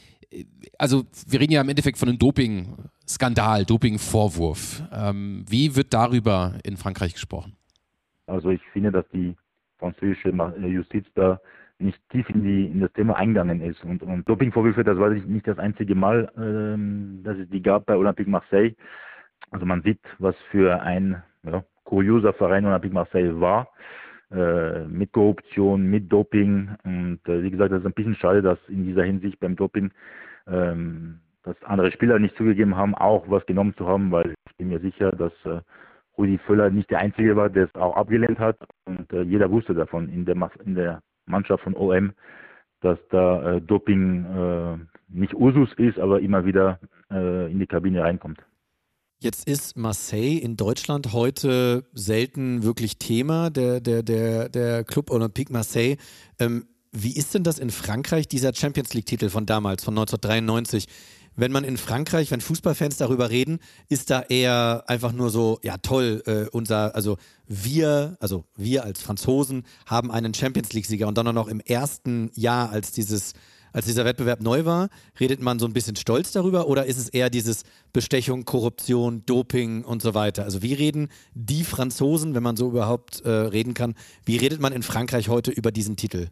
B: Also wir reden ja im Endeffekt von einem Doping-Skandal, Doping-Vorwurf. Ähm, wie wird darüber in Frankreich gesprochen?
F: Also ich finde, dass die französische Justiz da nicht tief in, die, in das Thema eingegangen ist. Und, und Dopingvorwürfe, das war nicht das einzige Mal, ähm, dass es die gab bei Olympique Marseille. Also man sieht, was für ein ja, kurioser Verein Olympique Marseille war, äh, mit Korruption, mit Doping. Und äh, wie gesagt, das ist ein bisschen schade, dass in dieser Hinsicht beim Doping, ähm, dass andere Spieler nicht zugegeben haben, auch was genommen zu haben, weil ich bin mir sicher, dass äh, Rudi Völler nicht der Einzige war, der es auch abgelehnt hat. Und äh, jeder wusste davon in der, in der Mannschaft von O M, dass da äh, Doping äh, nicht Usus ist, aber immer wieder äh, in die Kabine reinkommt.
A: Jetzt ist Marseille in Deutschland heute selten wirklich Thema, der, der, der, der Club Olympique Marseille. Ähm, wie ist denn das in Frankreich, dieser Champions League-Titel von damals, von neunzehnhundertdreiundneunzig? Wenn man in Frankreich, wenn Fußballfans darüber reden, ist da eher einfach nur so, ja toll, äh, unser, also wir, also wir als Franzosen haben einen Champions League-Sieger und dann auch noch im ersten Jahr, als dieses, als dieser Wettbewerb neu war, redet man so ein bisschen stolz darüber oder ist es eher dieses Bestechung, Korruption, Doping und so weiter? Also wie reden die Franzosen, wenn man so überhaupt äh, reden kann, wie redet man in Frankreich heute über diesen Titel?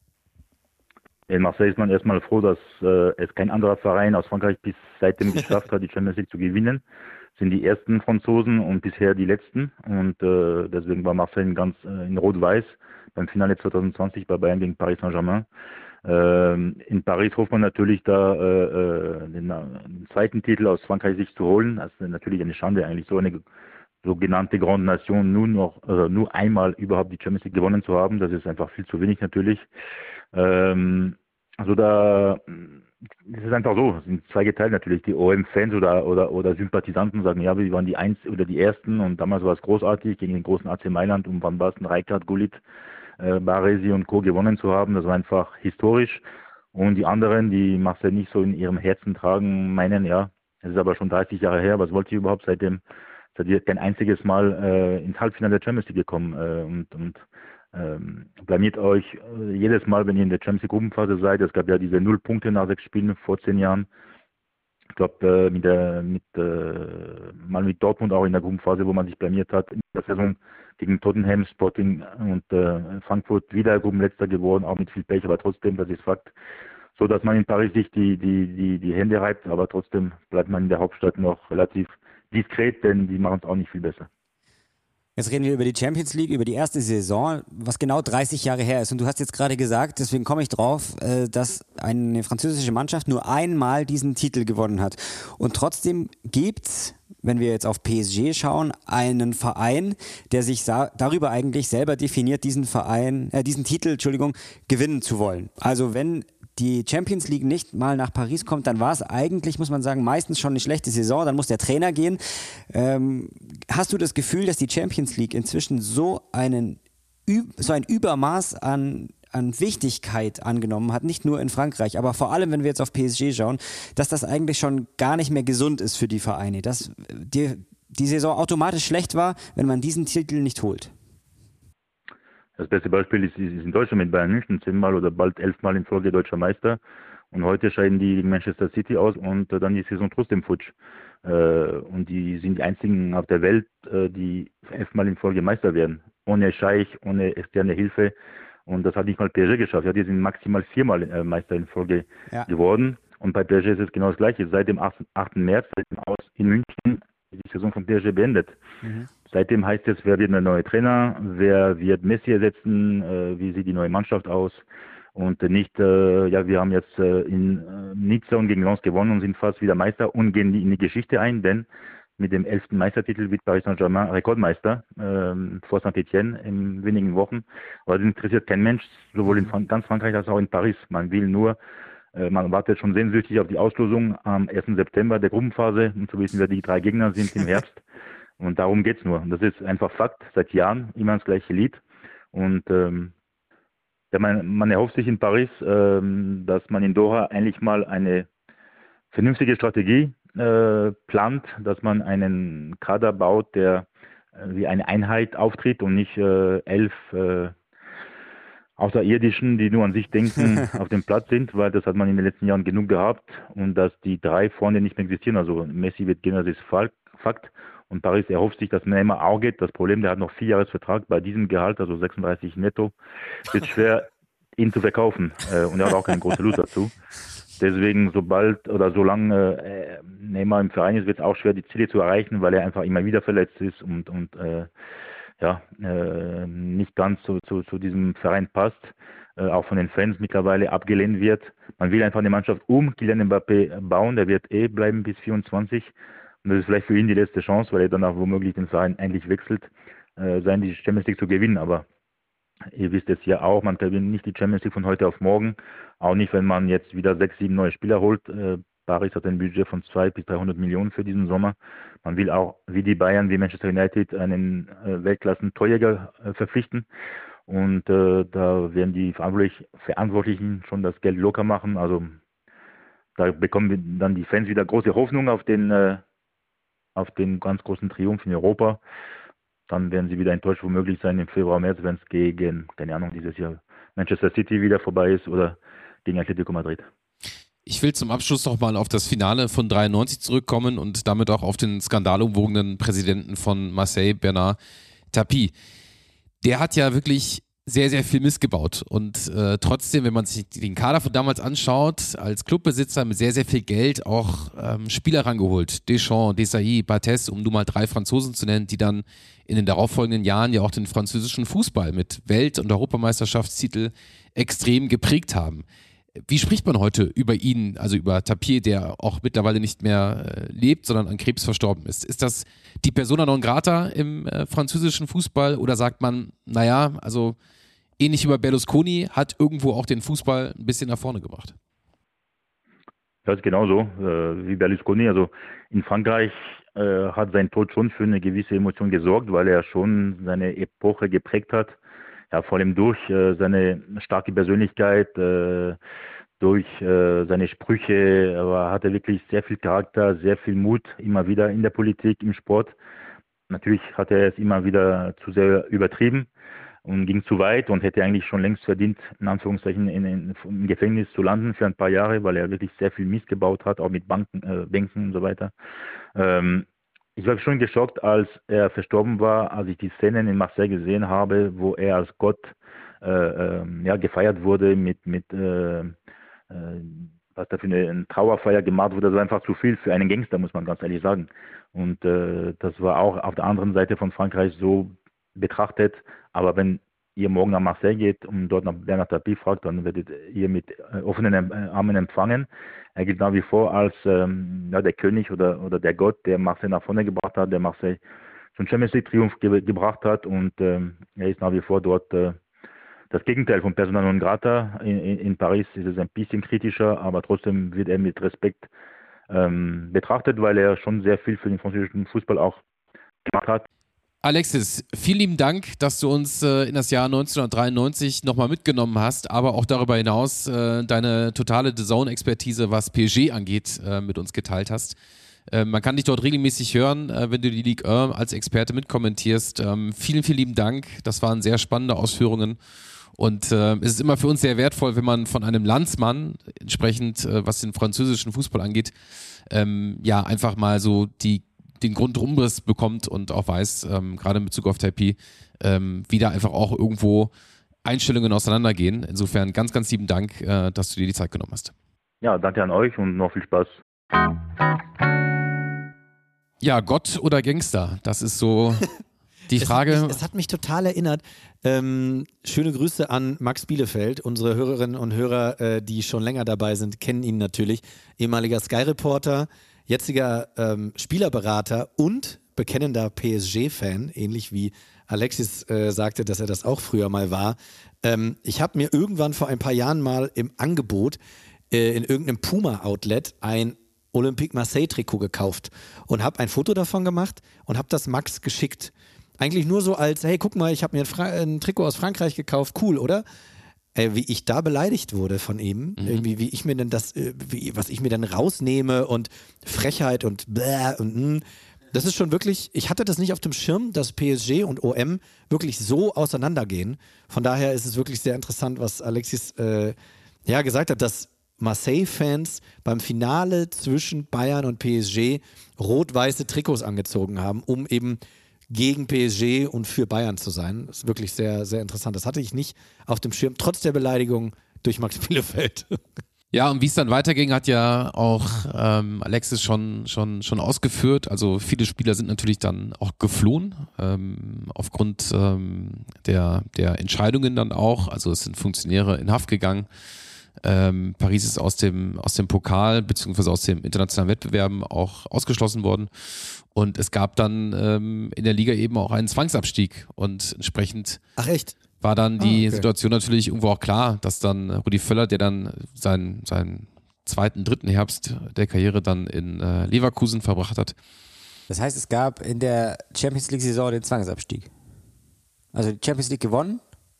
F: In Marseille ist man erstmal froh, dass äh, es kein anderer Verein aus Frankreich bis seitdem geschafft hat, die Champions League zu gewinnen. Das sind die ersten Franzosen und bisher die letzten. Und äh, deswegen war Marseille ganz äh, in Rot-Weiß beim Finale zwanzig zwanzig bei Bayern gegen Paris Saint-Germain. Ähm, in Paris hofft man natürlich da äh, den, den zweiten Titel aus Frankreich sich zu holen. Das ist natürlich eine Schande eigentlich, so eine sogenannte Grande Nation nur noch äh, nur einmal überhaupt die Champions League gewonnen zu haben. Das ist einfach viel zu wenig natürlich. Ähm, also da es ist einfach so, es sind zwei geteilt natürlich. Die O M-Fans oder, oder, oder Sympathisanten sagen, ja, wir waren die Eins oder die Ersten und damals war es großartig gegen den großen A C Mailand, um Van Basten, Rijkaard, Gullit, äh, Baresi und Co. gewonnen zu haben. Das war einfach historisch. Und die anderen, die Marseille nicht so in ihrem Herzen tragen, meinen, ja, es ist aber schon dreißig Jahre her, was wollt ihr überhaupt seitdem? Seid ihr kein einziges Mal äh, ins Halbfinale der Champions League gekommen äh, und, und ähm, blamiert euch äh, jedes Mal, wenn ihr in der Champions League Gruppenphase seid. Es gab ja diese null Punkte nach sechs Spielen vor zehn Jahren. Ich glaube, äh, mit der, mit, äh, mal mit Dortmund auch in der Gruppenphase, wo man sich blamiert hat, in der Saison gegen Tottenham, Sporting und äh, Frankfurt wieder Gruppenletzter geworden, auch mit viel Pech, aber trotzdem, das ist Fakt. So, dass man in Paris sich die, die, die, die Hände reibt, aber trotzdem bleibt man in der Hauptstadt noch relativ diskret, denn die machen es auch nicht viel besser.
C: Jetzt reden wir über die Champions League, über die erste Saison, was genau dreißig Jahre her ist. Und du hast jetzt gerade gesagt, deswegen komme ich drauf, dass eine französische Mannschaft nur einmal diesen Titel gewonnen hat. Und trotzdem gibt's, wenn wir jetzt auf P S G schauen, einen Verein, der sich darüber eigentlich selber definiert, diesen Verein, äh, diesen Titel, Entschuldigung, gewinnen zu wollen. Also wenn die Champions League nicht mal nach Paris kommt, dann war es eigentlich, muss man sagen, meistens schon eine schlechte Saison. Dann muss der Trainer gehen. Ähm, hast du das Gefühl, dass die Champions League inzwischen so einen so ein Übermaß an an Wichtigkeit angenommen hat, nicht nur in Frankreich, aber vor allem, wenn wir jetzt auf P S G schauen, dass das eigentlich schon gar nicht mehr gesund ist für die Vereine, dass die, die Saison automatisch schlecht war, wenn man diesen Titel nicht holt?
F: Das beste Beispiel ist, ist in Deutschland mit Bayern München, zehnmal oder bald elfmal in Folge deutscher Meister. Und heute scheiden die gegen Manchester City aus und äh, dann die Saison trotzdem futsch. Äh, und die sind die einzigen auf der Welt, äh, die elfmal in Folge Meister werden. Ohne Scheich, ohne externe Hilfe. Und das hat nicht mal P S G geschafft. Ja, die sind maximal viermal äh, Meister in Folge ja. geworden. Und bei P S G ist es genau das Gleiche. Seit dem achten März, seit dem Aus in München, ist die Saison von P S G beendet. Mhm. Seitdem heißt es, wer wird der neue Trainer, wer wird Messi ersetzen, äh, wie sieht die neue Mannschaft aus und äh, nicht, äh, ja, wir haben jetzt äh, in äh, Nizza und gegen Lens gewonnen und sind fast wieder Meister und gehen die, in die Geschichte ein, denn mit dem elften Meistertitel wird Paris Saint-Germain Rekordmeister äh, vor Saint-Etienne in wenigen Wochen. Aber das interessiert kein Mensch, sowohl in Frank- ganz Frankreich als auch in Paris. Man will nur, äh, man wartet schon sehnsüchtig auf die Auslosung am ersten September der Gruppenphase, um zu wissen, wer die drei Gegner sind im Herbst. Und darum geht's nur. Das ist einfach Fakt, seit Jahren immer das gleiche Lied. Und ähm, ja, man, man erhofft sich in Paris, ähm, dass man in Doha endlich mal eine vernünftige Strategie äh, plant, dass man einen Kader baut, der äh, wie eine Einheit auftritt und nicht äh, elf äh, Außerirdischen, die nur an sich denken, auf dem Platz sind, weil das hat man in den letzten Jahren genug gehabt und dass die drei vorne nicht mehr existieren. Also Messi wird gehen, das ist Fakt. Und Paris erhofft sich, dass Neymar auch geht. Das Problem, der hat noch vier Jahresvertrag bei diesem Gehalt, also sechsunddreißig netto, wird schwer, ihn zu verkaufen. Äh, und er hat auch keine große Lust dazu. Deswegen, sobald oder solange äh, Neymar im Verein ist, wird es auch schwer, die Ziele zu erreichen, weil er einfach immer wieder verletzt ist und, und äh, ja, äh, nicht ganz zu, zu, zu diesem Verein passt. Äh, auch von den Fans mittlerweile abgelehnt wird. Man will einfach eine Mannschaft um Kylian Mbappé bauen. Der wird eh bleiben bis vierundzwanzig. Und das ist vielleicht für ihn die letzte Chance, weil er dann auch womöglich den Verein endlich wechselt, äh, sein die Champions League zu gewinnen. Aber ihr wisst es ja auch, man gewinnt nicht die Champions League von heute auf morgen. Auch nicht, wenn man jetzt wieder sechs, sieben neue Spieler holt. Äh, Paris hat ein Budget von zweihundert bis dreihundert Millionen für diesen Sommer. Man will auch, wie die Bayern, wie Manchester United, einen äh, Weltklassen-Torjäger äh, verpflichten. Und äh, da werden die Verantwortlich- Verantwortlichen schon das Geld locker machen. Also da bekommen dann die Fans wieder große Hoffnung auf den äh, auf den ganz großen Triumph in Europa. Dann werden sie wieder enttäuscht womöglich sein im Februar, März, wenn es gegen, keine Ahnung, dieses Jahr Manchester City wieder vorbei ist oder gegen Atletico Madrid.
B: Ich will zum Abschluss noch mal auf das Finale von dreiundneunzig zurückkommen und damit auch auf den skandalumwogenen Präsidenten von Marseille, Bernard Tapie. Der hat ja wirklich sehr, sehr viel missgebaut und äh, trotzdem, wenn man sich den Kader von damals anschaut, als Clubbesitzer mit sehr, sehr viel Geld auch ähm, Spieler rangeholt. Deschamps, Desailly, Barthez, um nur mal drei Franzosen zu nennen, die dann in den darauffolgenden Jahren ja auch den französischen Fußball mit Welt- und Europameisterschaftstitel extrem geprägt haben. Wie spricht man heute über ihn, also über Tapie, der auch mittlerweile nicht mehr äh, lebt, sondern an Krebs verstorben ist? Ist das die Persona non grata im äh, französischen Fußball oder sagt man, naja, also ähnlich wie bei Berlusconi, hat irgendwo auch den Fußball ein bisschen nach vorne gebracht?
F: Ja, ist genauso äh, wie Berlusconi. Also in Frankreich äh, hat sein Tod schon für eine gewisse Emotion gesorgt, weil er schon seine Epoche geprägt hat. Ja, vor allem durch äh, seine starke Persönlichkeit, äh, durch äh, seine Sprüche, aber hat er wirklich sehr viel Charakter, sehr viel Mut, immer wieder in der Politik, im Sport. Natürlich hat er es immer wieder zu sehr übertrieben und ging zu weit und hätte eigentlich schon längst verdient, in Anführungszeichen, in, in, im Gefängnis zu landen für ein paar Jahre, weil er wirklich sehr viel Mist gebaut hat, auch mit Banken, äh, Bänken und so weiter. Ähm, Ich war schon geschockt, als er verstorben war, als ich die Szenen in Marseille gesehen habe, wo er als Gott äh, äh, ja, gefeiert wurde, mit, mit äh, äh, was da für eine Trauerfeier gemacht wurde. Das war einfach zu viel für einen Gangster, muss man ganz ehrlich sagen. Und äh, das war auch auf der anderen Seite von Frankreich so betrachtet. Aber wenn ihr morgen nach Marseille geht und dort nach Bernard Tapie fragt, dann werdet ihr mit äh, offenen Armen empfangen. Er gilt nach wie vor als ähm, ja, der König oder, oder der Gott, der Marseille nach vorne gebracht hat, der Marseille zum Champions League Triumph ge- gebracht hat und ähm, er ist nach wie vor dort äh, das Gegenteil von Persona non grata. In, in, in Paris ist es ein bisschen kritischer, aber trotzdem wird er mit Respekt ähm, betrachtet, weil er schon sehr viel für den französischen Fußball auch gemacht hat.
B: Alexis, vielen lieben Dank, dass du uns äh, in das Jahr neunzehnhundertdreiundneunzig nochmal mitgenommen hast, aber auch darüber hinaus äh, deine totale D A Z N-Expertise, was P S G angeht, äh, mit uns geteilt hast. Äh, man kann dich dort regelmäßig hören, äh, wenn du die Ligue eins als Experte mitkommentierst. Ähm, vielen, vielen lieben Dank. Das waren sehr spannende Ausführungen. Und äh, es ist immer für uns sehr wertvoll, wenn man von einem Landsmann, entsprechend äh, was den französischen Fußball angeht, ähm, ja, einfach mal so die den Grundumriss bekommt und auch weiß, ähm, gerade in Bezug auf Tapie, ähm, wie da einfach auch irgendwo Einstellungen auseinandergehen. Insofern ganz, ganz lieben Dank, äh, dass du dir die Zeit genommen hast.
F: Ja, danke an euch und noch viel Spaß.
B: Ja, Gott oder Gangster, das ist so die Frage.
A: Es hat mich, es hat mich total erinnert. Ähm, schöne Grüße an Max Bielefeld. Unsere Hörerinnen und Hörer, äh, die schon länger dabei sind, kennen ihn natürlich. Ehemaliger Sky-Reporter, jetziger ähm, Spielerberater und bekennender P S G-Fan, ähnlich wie Alexis äh, sagte, dass er das auch früher mal war. Ähm, ich habe mir irgendwann vor ein paar Jahren mal im Angebot äh, in irgendeinem Puma-Outlet ein Olympique Marseille-Trikot gekauft und habe ein Foto davon gemacht und habe das Max geschickt. Eigentlich nur so als, hey, guck mal, ich habe mir ein, Fra- ein Trikot aus Frankreich gekauft, cool, oder? Äh, wie ich da beleidigt wurde von ihm, mhm. irgendwie, wie ich mir denn das, äh, wie, was ich mir dann rausnehme und Frechheit und bläh und mh. Das ist schon wirklich, ich hatte das nicht auf dem Schirm, dass P S G und O M wirklich so auseinandergehen. Von daher ist es wirklich sehr interessant, was Alexis äh, ja gesagt hat, dass Marseille-Fans beim Finale zwischen Bayern und P S G rot-weiße Trikots angezogen haben, um eben gegen P S G und für Bayern zu sein. Das ist wirklich sehr, sehr interessant. Das hatte ich nicht auf dem Schirm, trotz der Beleidigung durch Max Bielefeld.
B: Ja, und wie es dann weiterging, hat ja auch ähm, Alexis schon, schon, schon ausgeführt. Also viele Spieler sind natürlich dann auch geflohen, ähm, aufgrund ähm, der, der Entscheidungen dann auch. Also es sind Funktionäre in Haft gegangen. Ähm, Paris ist aus dem, aus dem Pokal beziehungsweise aus den internationalen Wettbewerben auch ausgeschlossen worden. Und es gab dann ähm, in der Liga eben auch einen Zwangsabstieg und entsprechend
A: Ach echt?
B: war dann die
A: ah, okay.
B: Situation natürlich irgendwo auch klar, dass dann Rudi Völler, der dann seinen, seinen zweiten, dritten Herbst der Karriere dann in äh, Leverkusen verbracht hat.
C: Das heißt, es gab in der Champions League-Saison den Zwangsabstieg. Also die Champions League gewonnen.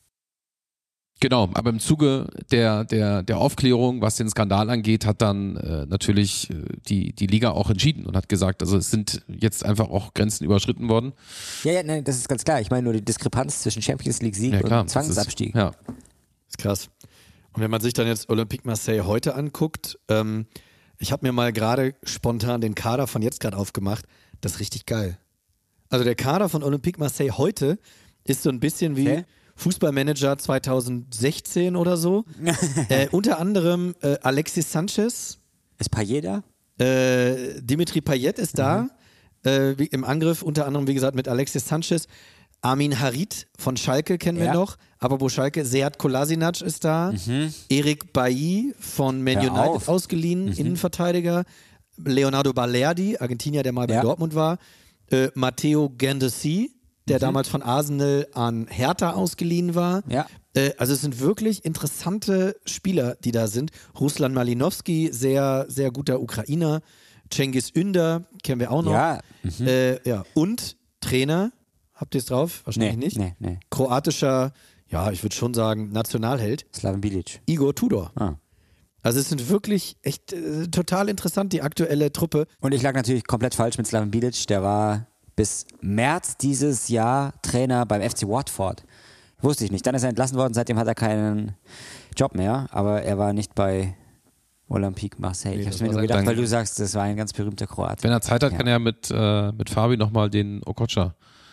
B: Genau, aber im Zuge der, der, der Aufklärung, was den Skandal angeht, hat dann äh, natürlich äh, die, die Liga auch entschieden und hat gesagt, also es sind jetzt einfach auch Grenzen überschritten worden.
C: Ja, ja, nein, das ist ganz klar. Ich meine nur die Diskrepanz zwischen Champions League-Sieg
B: ja, klar,
C: und Zwangsabstieg.
B: Das ist, ja.
A: Das ist krass. Und wenn man sich dann jetzt Olympique Marseille heute anguckt, ähm, ich habe mir mal gerade spontan den Kader von jetzt gerade aufgemacht, das ist richtig geil. Also der Kader von Olympique Marseille heute ist so ein bisschen wie okay. Fußballmanager zweitausendsechzehn oder so. äh, unter anderem äh, Alexis Sanchez.
C: Ist Payet da?
A: Äh, Dimitri Payet ist da. Mhm. Äh, wie, im Angriff unter anderem, wie gesagt, mit Alexis Sanchez. Armin Harit von Schalke kennen ja. wir noch. Apropos Schalke, Sead Kolasinac ist da. Mhm. Erik Bailly von Man Hör United auf. ausgeliehen, mhm. Innenverteidiger. Leonardo Balerdi, Argentinier, der mal bei ja. Dortmund war. Äh, Matteo Guendouzi, der mhm. damals von Arsenal an Hertha ausgeliehen war. Ja. Äh, also es sind wirklich interessante Spieler, die da sind. Ruslan Malinowski, sehr, sehr guter Ukrainer. Cengiz Ünder, kennen wir auch noch.
C: Ja. Mhm.
A: Äh, ja. Und Trainer, habt ihr es drauf? Wahrscheinlich
C: nee,
A: nicht.
C: Nee, nee.
A: Kroatischer, ja, ich würde schon sagen, Nationalheld.
C: Slaven Bilic.
A: Igor Tudor.
C: Ah.
A: Also es sind wirklich echt äh, total interessant, die aktuelle Truppe.
C: Und ich lag natürlich komplett falsch mit Slaven Bilic. Der war bis März dieses Jahr Trainer beim F C Watford. Wusste ich nicht. Dann ist er entlassen worden, seitdem hat er keinen Job mehr. Aber er war nicht bei Olympique Marseille. Nee, ich hab's mir nur gedacht, weil du sagst, das war ein ganz berühmter Kroat.
B: Wenn er Zeit hat,
C: ja.
B: kann er mit, äh, mit Fabi nochmal den Okocha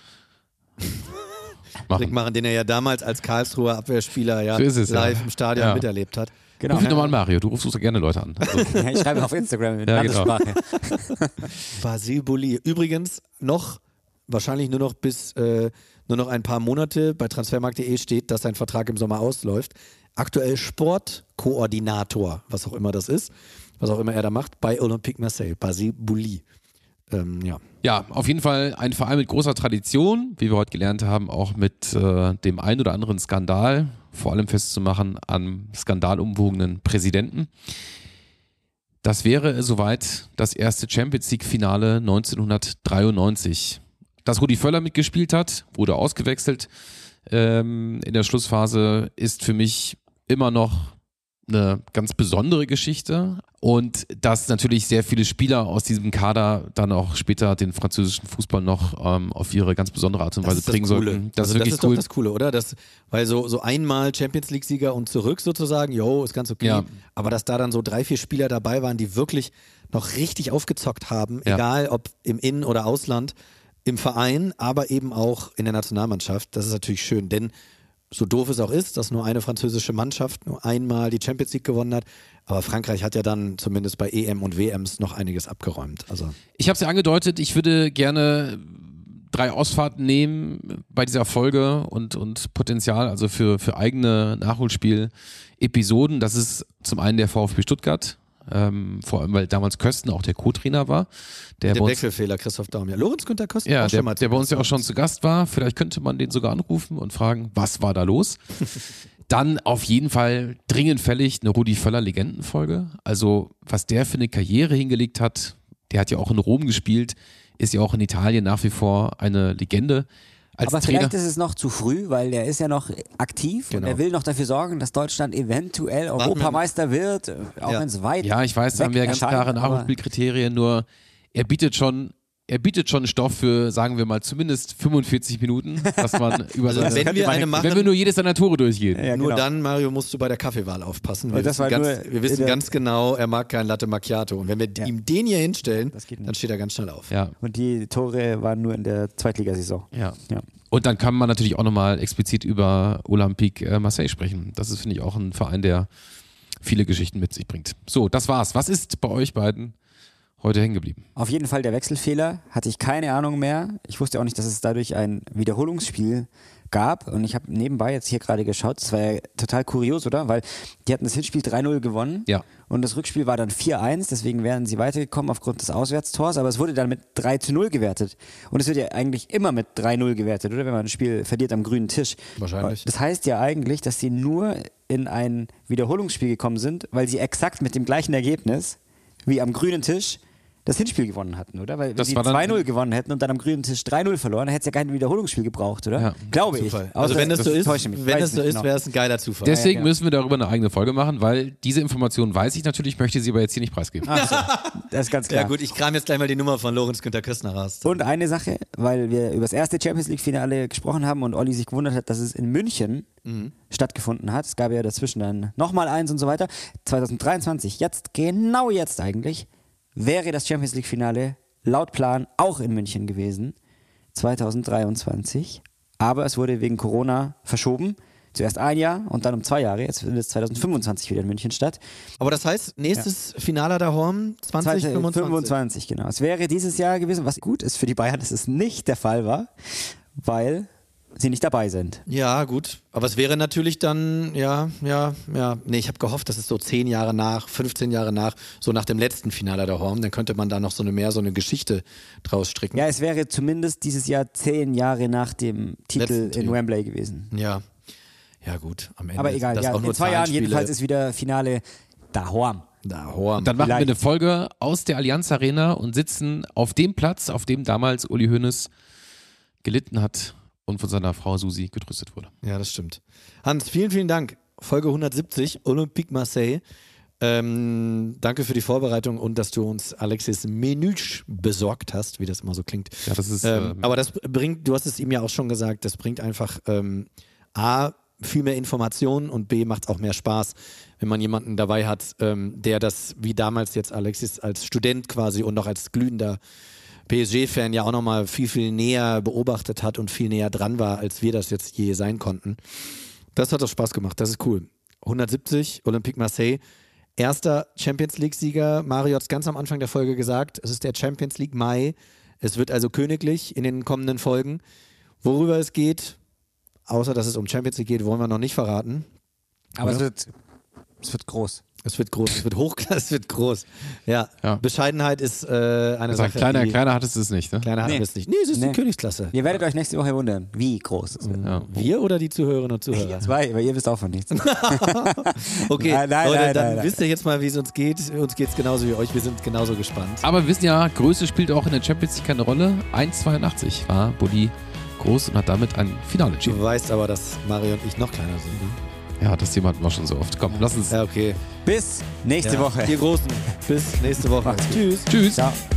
A: machen. machen, den er ja damals als Karlsruher Abwehrspieler ja
B: so es,
A: live
B: ja.
A: im Stadion
B: ja.
A: miterlebt hat.
B: Genau. Ruf ihn nochmal an, Mario. Du rufst so gerne Leute an. Also.
C: Ja, ich schreibe auf Instagram in
B: ja,
C: Landessprache.
B: Genau.
A: Basile Boli. Übrigens noch, wahrscheinlich nur noch bis äh, nur noch ein paar Monate bei transfermarkt punkt de steht, dass sein Vertrag im Sommer ausläuft. Aktuell Sportkoordinator, was auch immer das ist, was auch immer er da macht, bei Olympique Marseille. Basile Boli. Ähm, ja.
B: ja, auf jeden Fall ein Verein mit großer Tradition, wie wir heute gelernt haben, auch mit äh, dem ein oder anderen Skandal, vor allem festzumachen an skandalumwogenen Präsidenten. Das wäre soweit das erste Champions League-Finale neunzehnhundertdreiundneunzig. Dass Rudi Völler mitgespielt hat, wurde ausgewechselt ähm, in der Schlussphase, ist für mich immer noch eine ganz besondere Geschichte. Und dass natürlich sehr viele Spieler aus diesem Kader dann auch später den französischen Fußball noch ähm, auf ihre ganz besondere Art und Weise bringen sollten.
A: Das ist wirklich cool. Das ist doch das Coole, oder? Das, weil so, so einmal Champions League-Sieger und zurück sozusagen, jo, ist ganz okay. Ja. Aber dass da dann so drei, vier Spieler dabei waren, die wirklich noch richtig aufgezockt haben, ja. egal ob im In- oder Ausland, im Verein, aber eben auch in der Nationalmannschaft, das ist natürlich schön, denn so doof es auch ist, dass nur eine französische Mannschaft nur einmal die Champions League gewonnen hat, aber Frankreich hat ja dann zumindest bei E M und W Ms noch einiges abgeräumt. Also
B: ich habe es ja angedeutet, ich würde gerne drei Ausfahrten nehmen bei dieser Folge und, und Potenzial, also für, für eigene Nachholspiel-Episoden. Das ist zum einen der VfB Stuttgart, ähm, vor allem weil damals Kösten auch der Co-Trainer war. Der,
A: der Wechselfehler, Christoph Daum. Ja, Lorenz Günther Kösten.
B: Ja, der, der bei uns ja auch schon zu Gast war. Vielleicht könnte man den sogar anrufen und fragen, was war da los? Dann auf jeden Fall dringend fällig eine Rudi Völler Legendenfolge. Also was der für eine Karriere hingelegt hat, der hat ja auch in Rom gespielt, ist ja auch in Italien nach wie vor eine Legende. Als
C: Aber
B: Trainer.
C: vielleicht ist es noch zu früh, weil der ist ja noch aktiv
A: genau.
C: und er will noch dafür sorgen, dass Deutschland eventuell Europameister wird, auch
A: ja.
C: wenn es weit
B: Ja, ich weiß, da haben wir ganz klare Nachholspielkriterien, nur er bietet schon Er bietet schon Stoff für, sagen wir mal, zumindest fünfundvierzig Minuten, dass man über
A: also
B: seine,
A: wenn wir eine machen,
B: wenn wir nur jedes seiner Tore durchgehen.
C: Ja,
A: nur
C: genau.
A: dann, Mario, musst du bei der Kaffeewahl aufpassen. Wir
C: ja, das
A: wissen,
C: war
A: ganz,
C: nur
A: wir wissen ganz genau, er mag kein Latte Macchiato. Und wenn wir
C: ja.
A: ihm den hier hinstellen, dann steht er ganz schnell auf.
B: Ja.
C: Und die Tore waren nur in der Zweitligasaison.
B: Ja.
C: ja.
B: Und dann kann man natürlich auch nochmal explizit über Olympique Marseille sprechen. Das ist, finde ich, auch ein Verein, der viele Geschichten mit sich bringt. So, das war's. Was ist bei euch beiden heute hängen geblieben?
C: Auf jeden Fall der Wechselfehler, hatte ich keine Ahnung mehr. Ich wusste auch nicht, dass es dadurch ein Wiederholungsspiel gab und ich habe nebenbei jetzt hier gerade geschaut, das war ja total kurios, oder? Weil die hatten das Hinspiel drei null gewonnen
B: ja.
C: und das Rückspiel war dann vier eins, deswegen wären sie weitergekommen aufgrund des Auswärtstors, aber es wurde dann mit drei zu null gewertet und es wird ja eigentlich immer mit drei null gewertet, oder? Wenn man ein Spiel verliert am grünen Tisch.
A: Wahrscheinlich.
C: Das heißt ja eigentlich, dass sie nur in ein Wiederholungsspiel gekommen sind, weil sie exakt mit dem gleichen Ergebnis wie am grünen Tisch das Hinspiel gewonnen hatten, oder? Weil wenn
B: Das
C: sie
B: war dann-
C: zwei null gewonnen hätten und dann am grünen Tisch drei null verloren, dann hätte es ja kein Wiederholungsspiel gebraucht, oder?
B: Ja.
C: Glaube ich.
A: Zufall.
C: Außer
A: Also wenn das so ist,
C: täusche mich.
A: wenn
C: Weiß
A: das so
C: nicht
A: ist,
C: genau.
A: wäre es ein geiler Zufall.
B: Deswegen
C: genau.
B: müssen wir darüber eine eigene Folge machen, weil diese Information weiß ich natürlich, möchte sie aber jetzt hier nicht preisgeben.
C: Ach so, das ist ganz klar.
A: Ja gut, ich kram jetzt gleich mal die Nummer von Lorenz Günther Köstner raus.
C: Und eine Sache, weil wir über das erste Champions League-Finale gesprochen haben und Olli sich gewundert hat, dass es in München
A: Mhm.
C: stattgefunden hat. Es gab ja dazwischen dann nochmal eins und so weiter. zwanzig dreiundzwanzig, jetzt, genau jetzt eigentlich, wäre das Champions League-Finale laut Plan auch in München gewesen. zwanzig dreiundzwanzig. Aber es wurde wegen Corona verschoben. Zuerst ein Jahr und dann um zwei Jahre. Jetzt findet es zwanzig fünfundzwanzig wieder in München statt.
A: Aber das heißt, nächstes Finale der Horm zwanzig fünfundzwanzig.
C: fünfundzwanzig, genau. Es wäre dieses Jahr gewesen, was gut ist für die Bayern, dass es nicht der Fall war, weil sie nicht dabei sind.
A: Ja, gut. Aber es wäre natürlich dann, ja, ja, ja. Nee, ich habe gehofft, dass es so zehn Jahre nach, fünfzehn Jahre nach, so nach dem letzten Finale der Horm, dann könnte man da noch so eine mehr so eine Geschichte draus stricken.
C: Ja, es wäre zumindest dieses Jahr zehn Jahre nach dem Titel
A: Letzten
C: in
A: Titel.
C: Wembley gewesen.
A: Ja. Ja, gut. Am Ende
C: Aber
A: sind
C: egal,
A: das
C: ja,
A: auch
C: in
A: nur
C: zwei Jahren
A: Zahlenspiele.
C: jedenfalls ist wieder Finale da Horm.
A: Da Horm.
B: Dann machen wir
C: Vielleicht.
B: eine Folge aus der Allianz Arena und sitzen auf dem Platz, auf dem damals Uli Hoeneß gelitten hat und von seiner Frau Susi getröstet wurde.
A: Ja, das stimmt. Hans, vielen, vielen Dank. Folge hundertsiebzig, Olympique Marseille. Ähm, danke für die Vorbereitung und dass du uns Alexis Menüsch besorgt hast, wie das immer so klingt.
B: Ja, das ist.
A: Ähm,
B: ähm,
A: aber das bringt, du hast es ihm ja auch schon gesagt, das bringt einfach ähm, A, viel mehr Informationen und B, macht es auch mehr Spaß, wenn man jemanden dabei hat, ähm, der das, wie damals jetzt Alexis als Student quasi und noch als glühender P S G-Fan ja auch nochmal viel, viel näher beobachtet hat und viel näher dran war, als wir das jetzt je sein konnten. Das hat doch Spaß gemacht, das ist cool. hundertsiebzig, Olympique Marseille, erster Champions League-Sieger. Mario hat es ganz am Anfang der Folge gesagt, es ist der Champions League Mai. Es wird also königlich in den kommenden Folgen. Worüber es geht, außer dass es um Champions League geht, wollen wir noch nicht verraten.
C: Aber
A: Oder?
C: es wird, es wird groß.
A: Es wird groß, es wird hochklassig, es wird groß. Ja,
B: Ja.
A: Bescheidenheit ist äh, eine
B: Sagen,
A: Sache,
B: kleiner,
A: die...
B: kleiner hattest du es nicht, ne?
A: Kleiner
C: Nee.
A: haben wir es nicht. Nee, es ist
C: Nee.
A: die Königsklasse.
C: Ihr werdet euch nächste Woche wundern, wie groß es wird.
B: Ja.
A: Wir oder die Zuhörerinnen und Zuhörer?
C: Ihr zwei, weil ihr wisst auch von nichts.
A: Okay,
C: Nein, nein,
A: Leute,
C: nein,
A: dann
C: nein, nein.
A: wisst ihr jetzt mal, wie es uns geht. Uns geht es genauso wie euch. Wir sind genauso gespannt.
B: Aber wir wissen ja, Größe spielt auch in der Champions League keine Rolle. eins Komma zweiundachtzig war Bulli groß und hat damit ein Finale entschieden.
A: Du weißt aber, dass Mario und ich noch kleiner sind. Ne?
B: Ja, das Thema hatten wir schon so oft. Komm, lass uns.
A: Ja, okay.
C: Bis nächste
A: Ja.
C: Woche.
A: Ihr Großen. Bis nächste Woche.
C: Macht's gut.
A: Tschüss.
B: Tschüss.
C: Ciao.